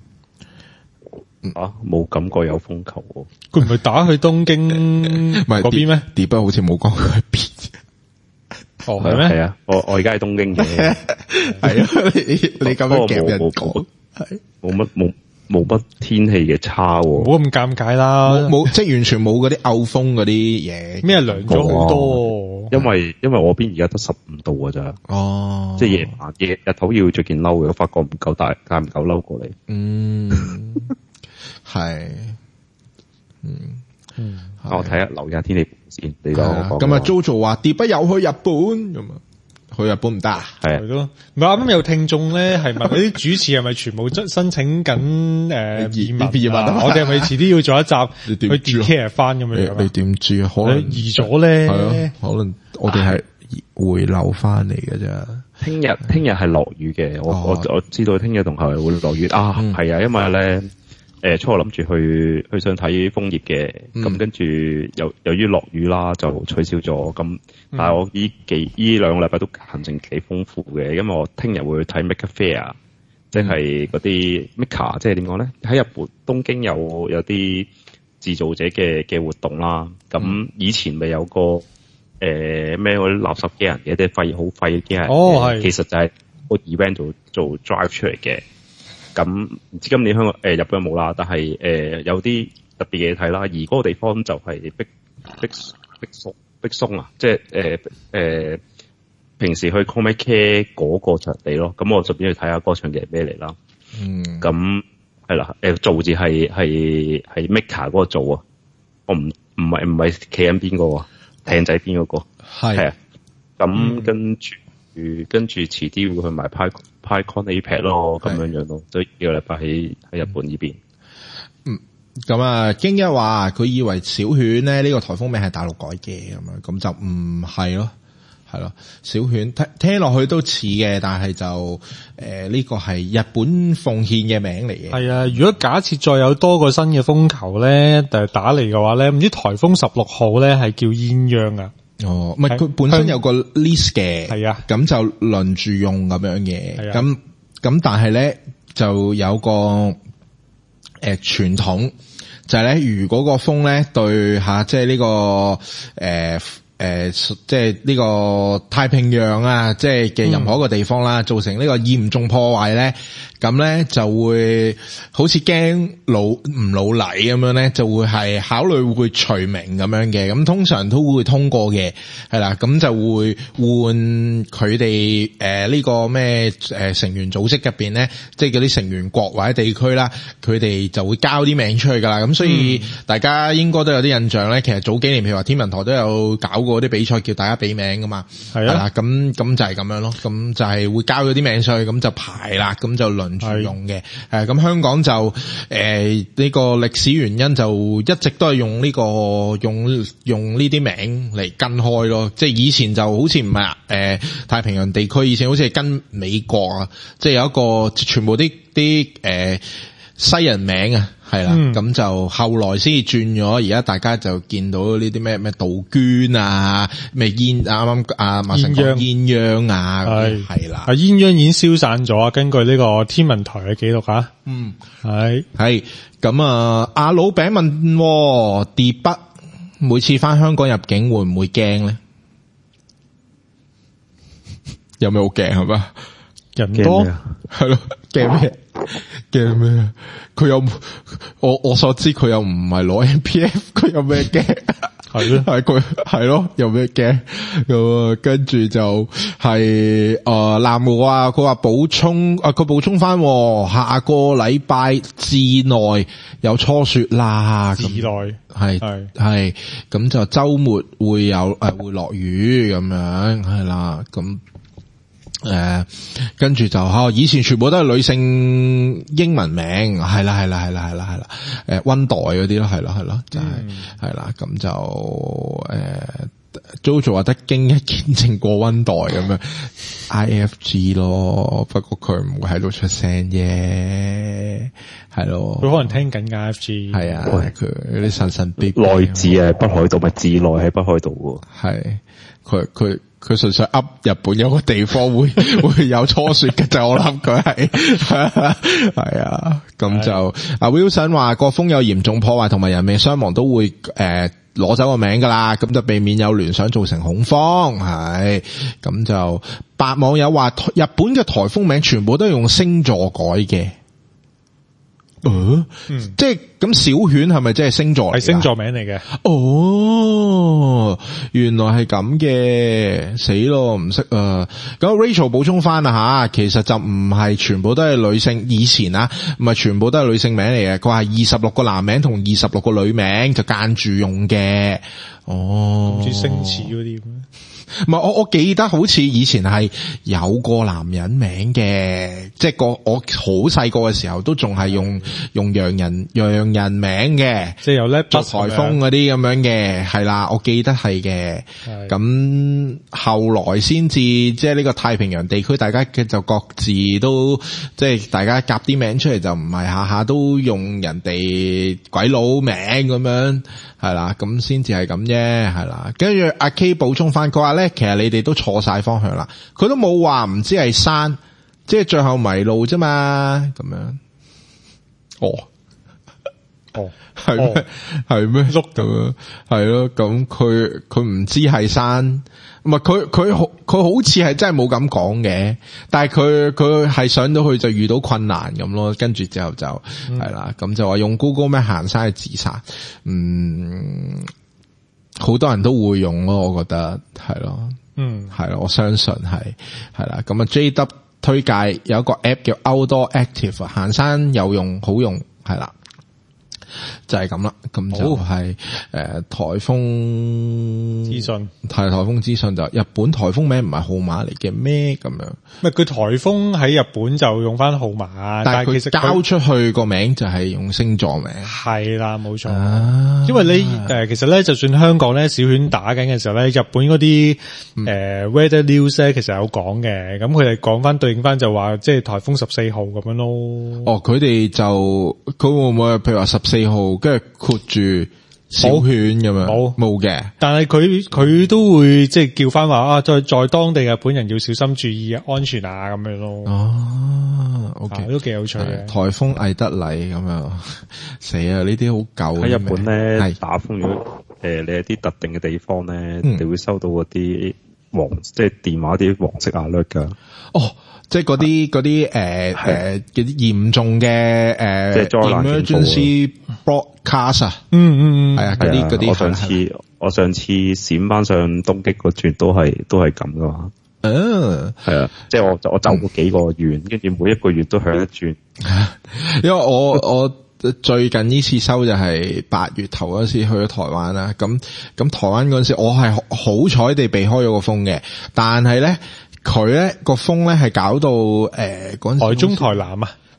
啊，冇感覺有風球喎。 佢唔係打去東京嗰邊咩 ？D 不好似冇講佢去邊。 哦，係咩？ 係啊，我我而家喺東京嘅。 係啊，你你咁樣夾人講， 係冇乜冇冇乜天氣嘅差喎。 唔好咁尷尬啦， 冇冇即係完全冇嗰啲歐風嗰啲嘢。 咩涼咗好多？ 因為因為我邊而家得十五度㗎咋。哦，即係夜晚夜日頭要着件褸嘅，我發覺唔夠大，帶唔夠褸過嚟。 嗯。係，嗯嗯， 我睇下留意下天氣先。你講咁啊 ，Jojo 話跌不有去日本咁啊，去日本唔得啊？係咯，唔係啱啱有聽眾咧，係問啲主持係咪全部申請緊誒移民啊？我哋係咪遲啲要做一集去 declare 翻咁樣？ 你點知啊？可能移咗咧， 係啊，可能我哋係回流翻嚟嘅啫。 聽日聽日係落雨嘅，我我我知道聽日同後日會落雨啊，係啊，因為咧。誒，初我諗住去去想睇楓葉嘅，咁、嗯、跟住由由於落雨啦，就取消咗。咁、嗯、但係我依幾依兩個禮拜都行程幾豐富嘅，因為我聽日會去睇 Maker Fair，即係嗰啲 Maker，即係點講咧？喺日本東京有有啲製造者嘅嘅活動啦。咁、嗯、以前咪有個誒咩嗰啲垃圾機人嘅，即係廢好廢嘅機人。哦，係。其實就係個 event 做做 drive 出嚟嘅。咁唔知今年香港誒、呃、日本有冇啦，但係誒、呃、有啲特別嘅嘢睇啦。而嗰個地方就係逼逼逼松逼松啊，即係誒誒平時去 Comic Care 嗰個場地咯。咁我順便去睇下嗰場嘅係咩嚟啦。嗯，咁係啦，誒造字係係係 Maker 嗰個造啊，我唔唔係唔係企喺邊個艇仔邊嗰個係啊。咁、嗯、跟住。跟住遲啲會去埋 PyCon A P E C 咯，咁樣樣咯，所以呢個禮拜喺喺日本呢邊。 嗯，咁啊，京一話佢以為小犬咧呢、這個颱風名係大陸改嘅咁樣，咁就唔係咯，係咯，小犬聽聽落去都似嘅，但係就誒呢、呃這個係日本奉獻嘅名嚟嘅。 係啊，如果假設再有多個新嘅風球咧，誒打嚟嘅話咧，唔知颱風十六號咧係叫鴛鴦啊。 哦，唔係佢本身有個 list 嘅，係啊，咁就輪住用咁樣嘅，咁咁但係咧就有個誒傳統，就係咧如果個風咧對吓，即係呢個誒誒，即係呢個太平洋啊，即係嘅任何一個地方啦，嗯、造成呢個嚴重破壞咧。咁咧就會好似驚老唔老禮咁樣咧，就會係考慮會除名咁樣嘅。咁通常都會通過嘅，係啦。咁就會換佢哋誒呢個咩誒、呃、成員組織入邊咧，即係嗰啲成員國或者地區啦，佢哋就會交啲名出去噶啦。咁所以大家應該都有啲印象咧。其實早幾年譬如話天文台都有搞過啲比賽，叫大家俾名噶嘛。係啊，咁咁就係咁樣咯。咁就係會交咗啲名出去，咁就排啦，咁就輪。 輪住用嘅。誒咁香港就誒呢、呃呢個歷史原因就一直都係用呢、呢個用用呢啲名嚟跟開咯。即係以前就好似唔係誒太平洋地區，以前好似係跟美國啊，即係有一個全部啲啲誒西人名啊。係啦，咁、嗯、就後來先至轉咗，而家大家就見到呢啲咩咩杜鵑啊，咩鴛啱啱阿馬神講鴛鴦啊，係係啦， 啊鴛鴦已經消散咗，根據呢個天文台嘅記錄啊， 嗯係係咁啊，阿老餅問跌筆每次翻香港入境會唔會驚咧？有咩好驚係嘛？ 人多係咯，驚咩？驚咩？佢又我我所知佢又唔係攞 M P F， 佢有咩驚？係咯，係佢係咯，有咩驚？咁跟住就係誒南湖啊，佢話補充啊，佢補充翻下個禮拜至內有初雪啦， 至內係係係咁就周末會有誒會落雨咁樣係啦咁。誒、呃，跟住就吓，以前全部都係女性英文名，係啦係啦係啦係啦係啦，誒溫黛嗰啲咯，係咯係咯，就係係啦，咁就誒 Jojo 話得經一見證過溫黛咁樣 I F G 咯，不過佢唔會喺度出聲啫，係咯， 佢可能聽緊 I F G， 係啊，佢啲神神秘秘內字係北海道，咪字內喺北海道喎， 係佢佢。佢純粹噏日本有個地方會會有初雪嘅，就我諗佢係係啊，咁就阿 Wilson 話個風有嚴重破壞同埋人命傷亡都會誒攞、呃、走個名噶啦，咁就避免有聯想造成恐慌，係咁就白網友話日本嘅颱風名全部都係用星座改嘅。呃、嗯，即係咁小犬係咪即係星座嚟？係星座名嚟嘅。 哦，原來係咁嘅，死咯唔識啊！咁 Rachel 補充翻啊吓，其實就唔係全部都係女性，以前啊唔係全部都係女性名嚟嘅，佢話二十六個男名同二十六個女名就間住用嘅。哦， 唔知星矢嗰啲咩？ 唔係，我我記得好似以前係有個男人名嘅，即係個我好細個嘅時候都仲係用用洋人洋人名嘅，即係有咧作颱風嗰啲咁樣嘅，係啦，我記得係嘅。咁後來先至即係呢個太平洋地區，大家嘅就各自都即係大家夾啲名出嚟，就唔係下下都用人哋鬼佬名咁樣，係啦，咁先至係咁啫，係啦。跟住阿 K 補充翻，佢話咧，其實你哋都錯晒方向啦，佢都冇話唔知係山，即係最後迷路啫嘛，咁樣。哦，哦，係咩？係咩？碌咁樣，係咯，咁佢佢唔知係山，唔係佢佢好佢好似係真係冇咁講嘅，但係佢佢係上到去就遇到困難咁咯，跟住之後就係啦，咁、嗯、就話用 Google 咩行山去自殺，嗯。好多人都會用咯，我覺得係咯，嗯，係咯，我相信係係啦。咁啊 ，J W 推介有一個 app 叫 Outdoor Active， 行山有用，好用，係啦，就係咁啦。咁就係誒颱風資訊，係颱風資訊就日本颱風名唔係號碼嚟嘅咩？咁樣，唔係佢颱風喺日本就用翻號碼，但係其實交出去個名就係用星座名，係啦，冇錯。啊、因為你誒，其實咧，就算香港咧小犬打緊嘅時候咧，日本嗰啲誒 weather news 咧，其實有講嘅。咁佢哋講翻對應翻就話，即係颱風十四號咁樣咯。哦，佢哋就佢會唔會譬如話十四號，跟住括住小犬咁樣？冇冇嘅。但係佢佢都會即係叫翻話啊，在在當地日本人要小心注意安全啊，咁樣咯。哦，OK，都幾有趣嘅。颱風魏德禮咁樣，死啊！呢啲好舊喺日本咧，打風咗誒，你喺啲特定嘅地方咧，嗯、你會收到嗰啲黃即係電話啲黃色 alert 噶。哦。即係嗰啲嗰啲誒誒啲嚴重嘅誒，即係災難 emergency broadcast 啊，嗯嗯嗯，係啊，嗰啲嗰啲。我上次我上次閃翻上東極嗰轉都係都係咁噶嘛。嗯，係啊，即係我我走過幾個縣，跟住每一個縣都響一轉。因為我我最近呢次收就係八月頭嗰時去咗台灣啦，咁咁台灣嗰陣時我係好彩地避開咗個風嘅，但係咧。佢咧個風咧係搞到誒嗰陣時台中台南啊，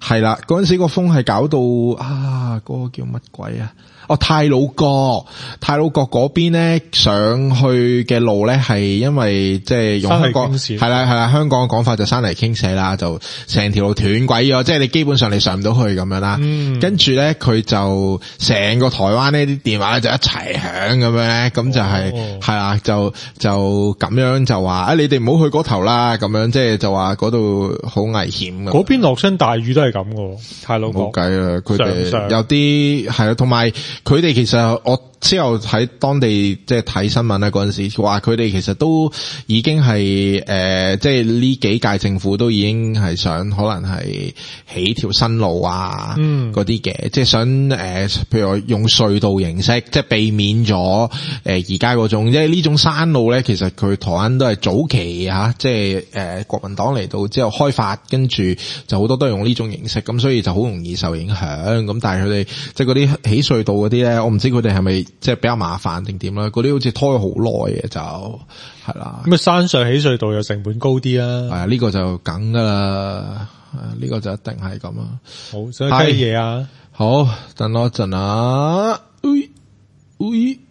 係啦，嗰陣時個風係搞到啊，嗰、嗰個叫乜鬼啊？哦，太魯閣，太魯閣嗰邊咧上去嘅路咧係因為即係用香港係啦係啦，香港嘅講法就山泥傾瀉啦，就成條路斷軌咗，即係你基本上你上唔到去咁樣啦。嗯、跟住咧佢就成個台灣呢啲電話咧就一齊響咁樣咧，咁就係係啦，就就咁樣就話啊，你哋唔好去嗰頭啦，咁樣即係就話嗰度好危險。 嗰邊落親大雨都係咁嘅，太魯閣冇計啊，佢哋有啲係啊，同埋。佢哋其實我之後喺當地即係睇新聞咧嗰陣時，話佢哋其實都已經係誒、呃，即係呢幾屆政府都已經係想可能係起條新路啊，嗰啲嘅，即係想誒、呃，譬如用隧道形式，即係避免咗誒而家嗰種，因為呢種山路咧，其實佢台灣都係早期吓、啊，即係誒、呃、國民黨嚟到之後開發，跟住就好多都係用呢種形式，咁所以就好容易受影響。咁但係佢哋即係嗰啲起隧道嗰啲咧，我唔知佢哋係咪即係比較麻煩定點啦？嗰啲好似拖咗好耐嘅就係啦。咁啊， 山上起隧道又成本高啲啦。 係啊，呢個就梗噶啦，呢個就一定係咁啊。 好，想睇嘢啊。 好，等我一陣啊。喂喂。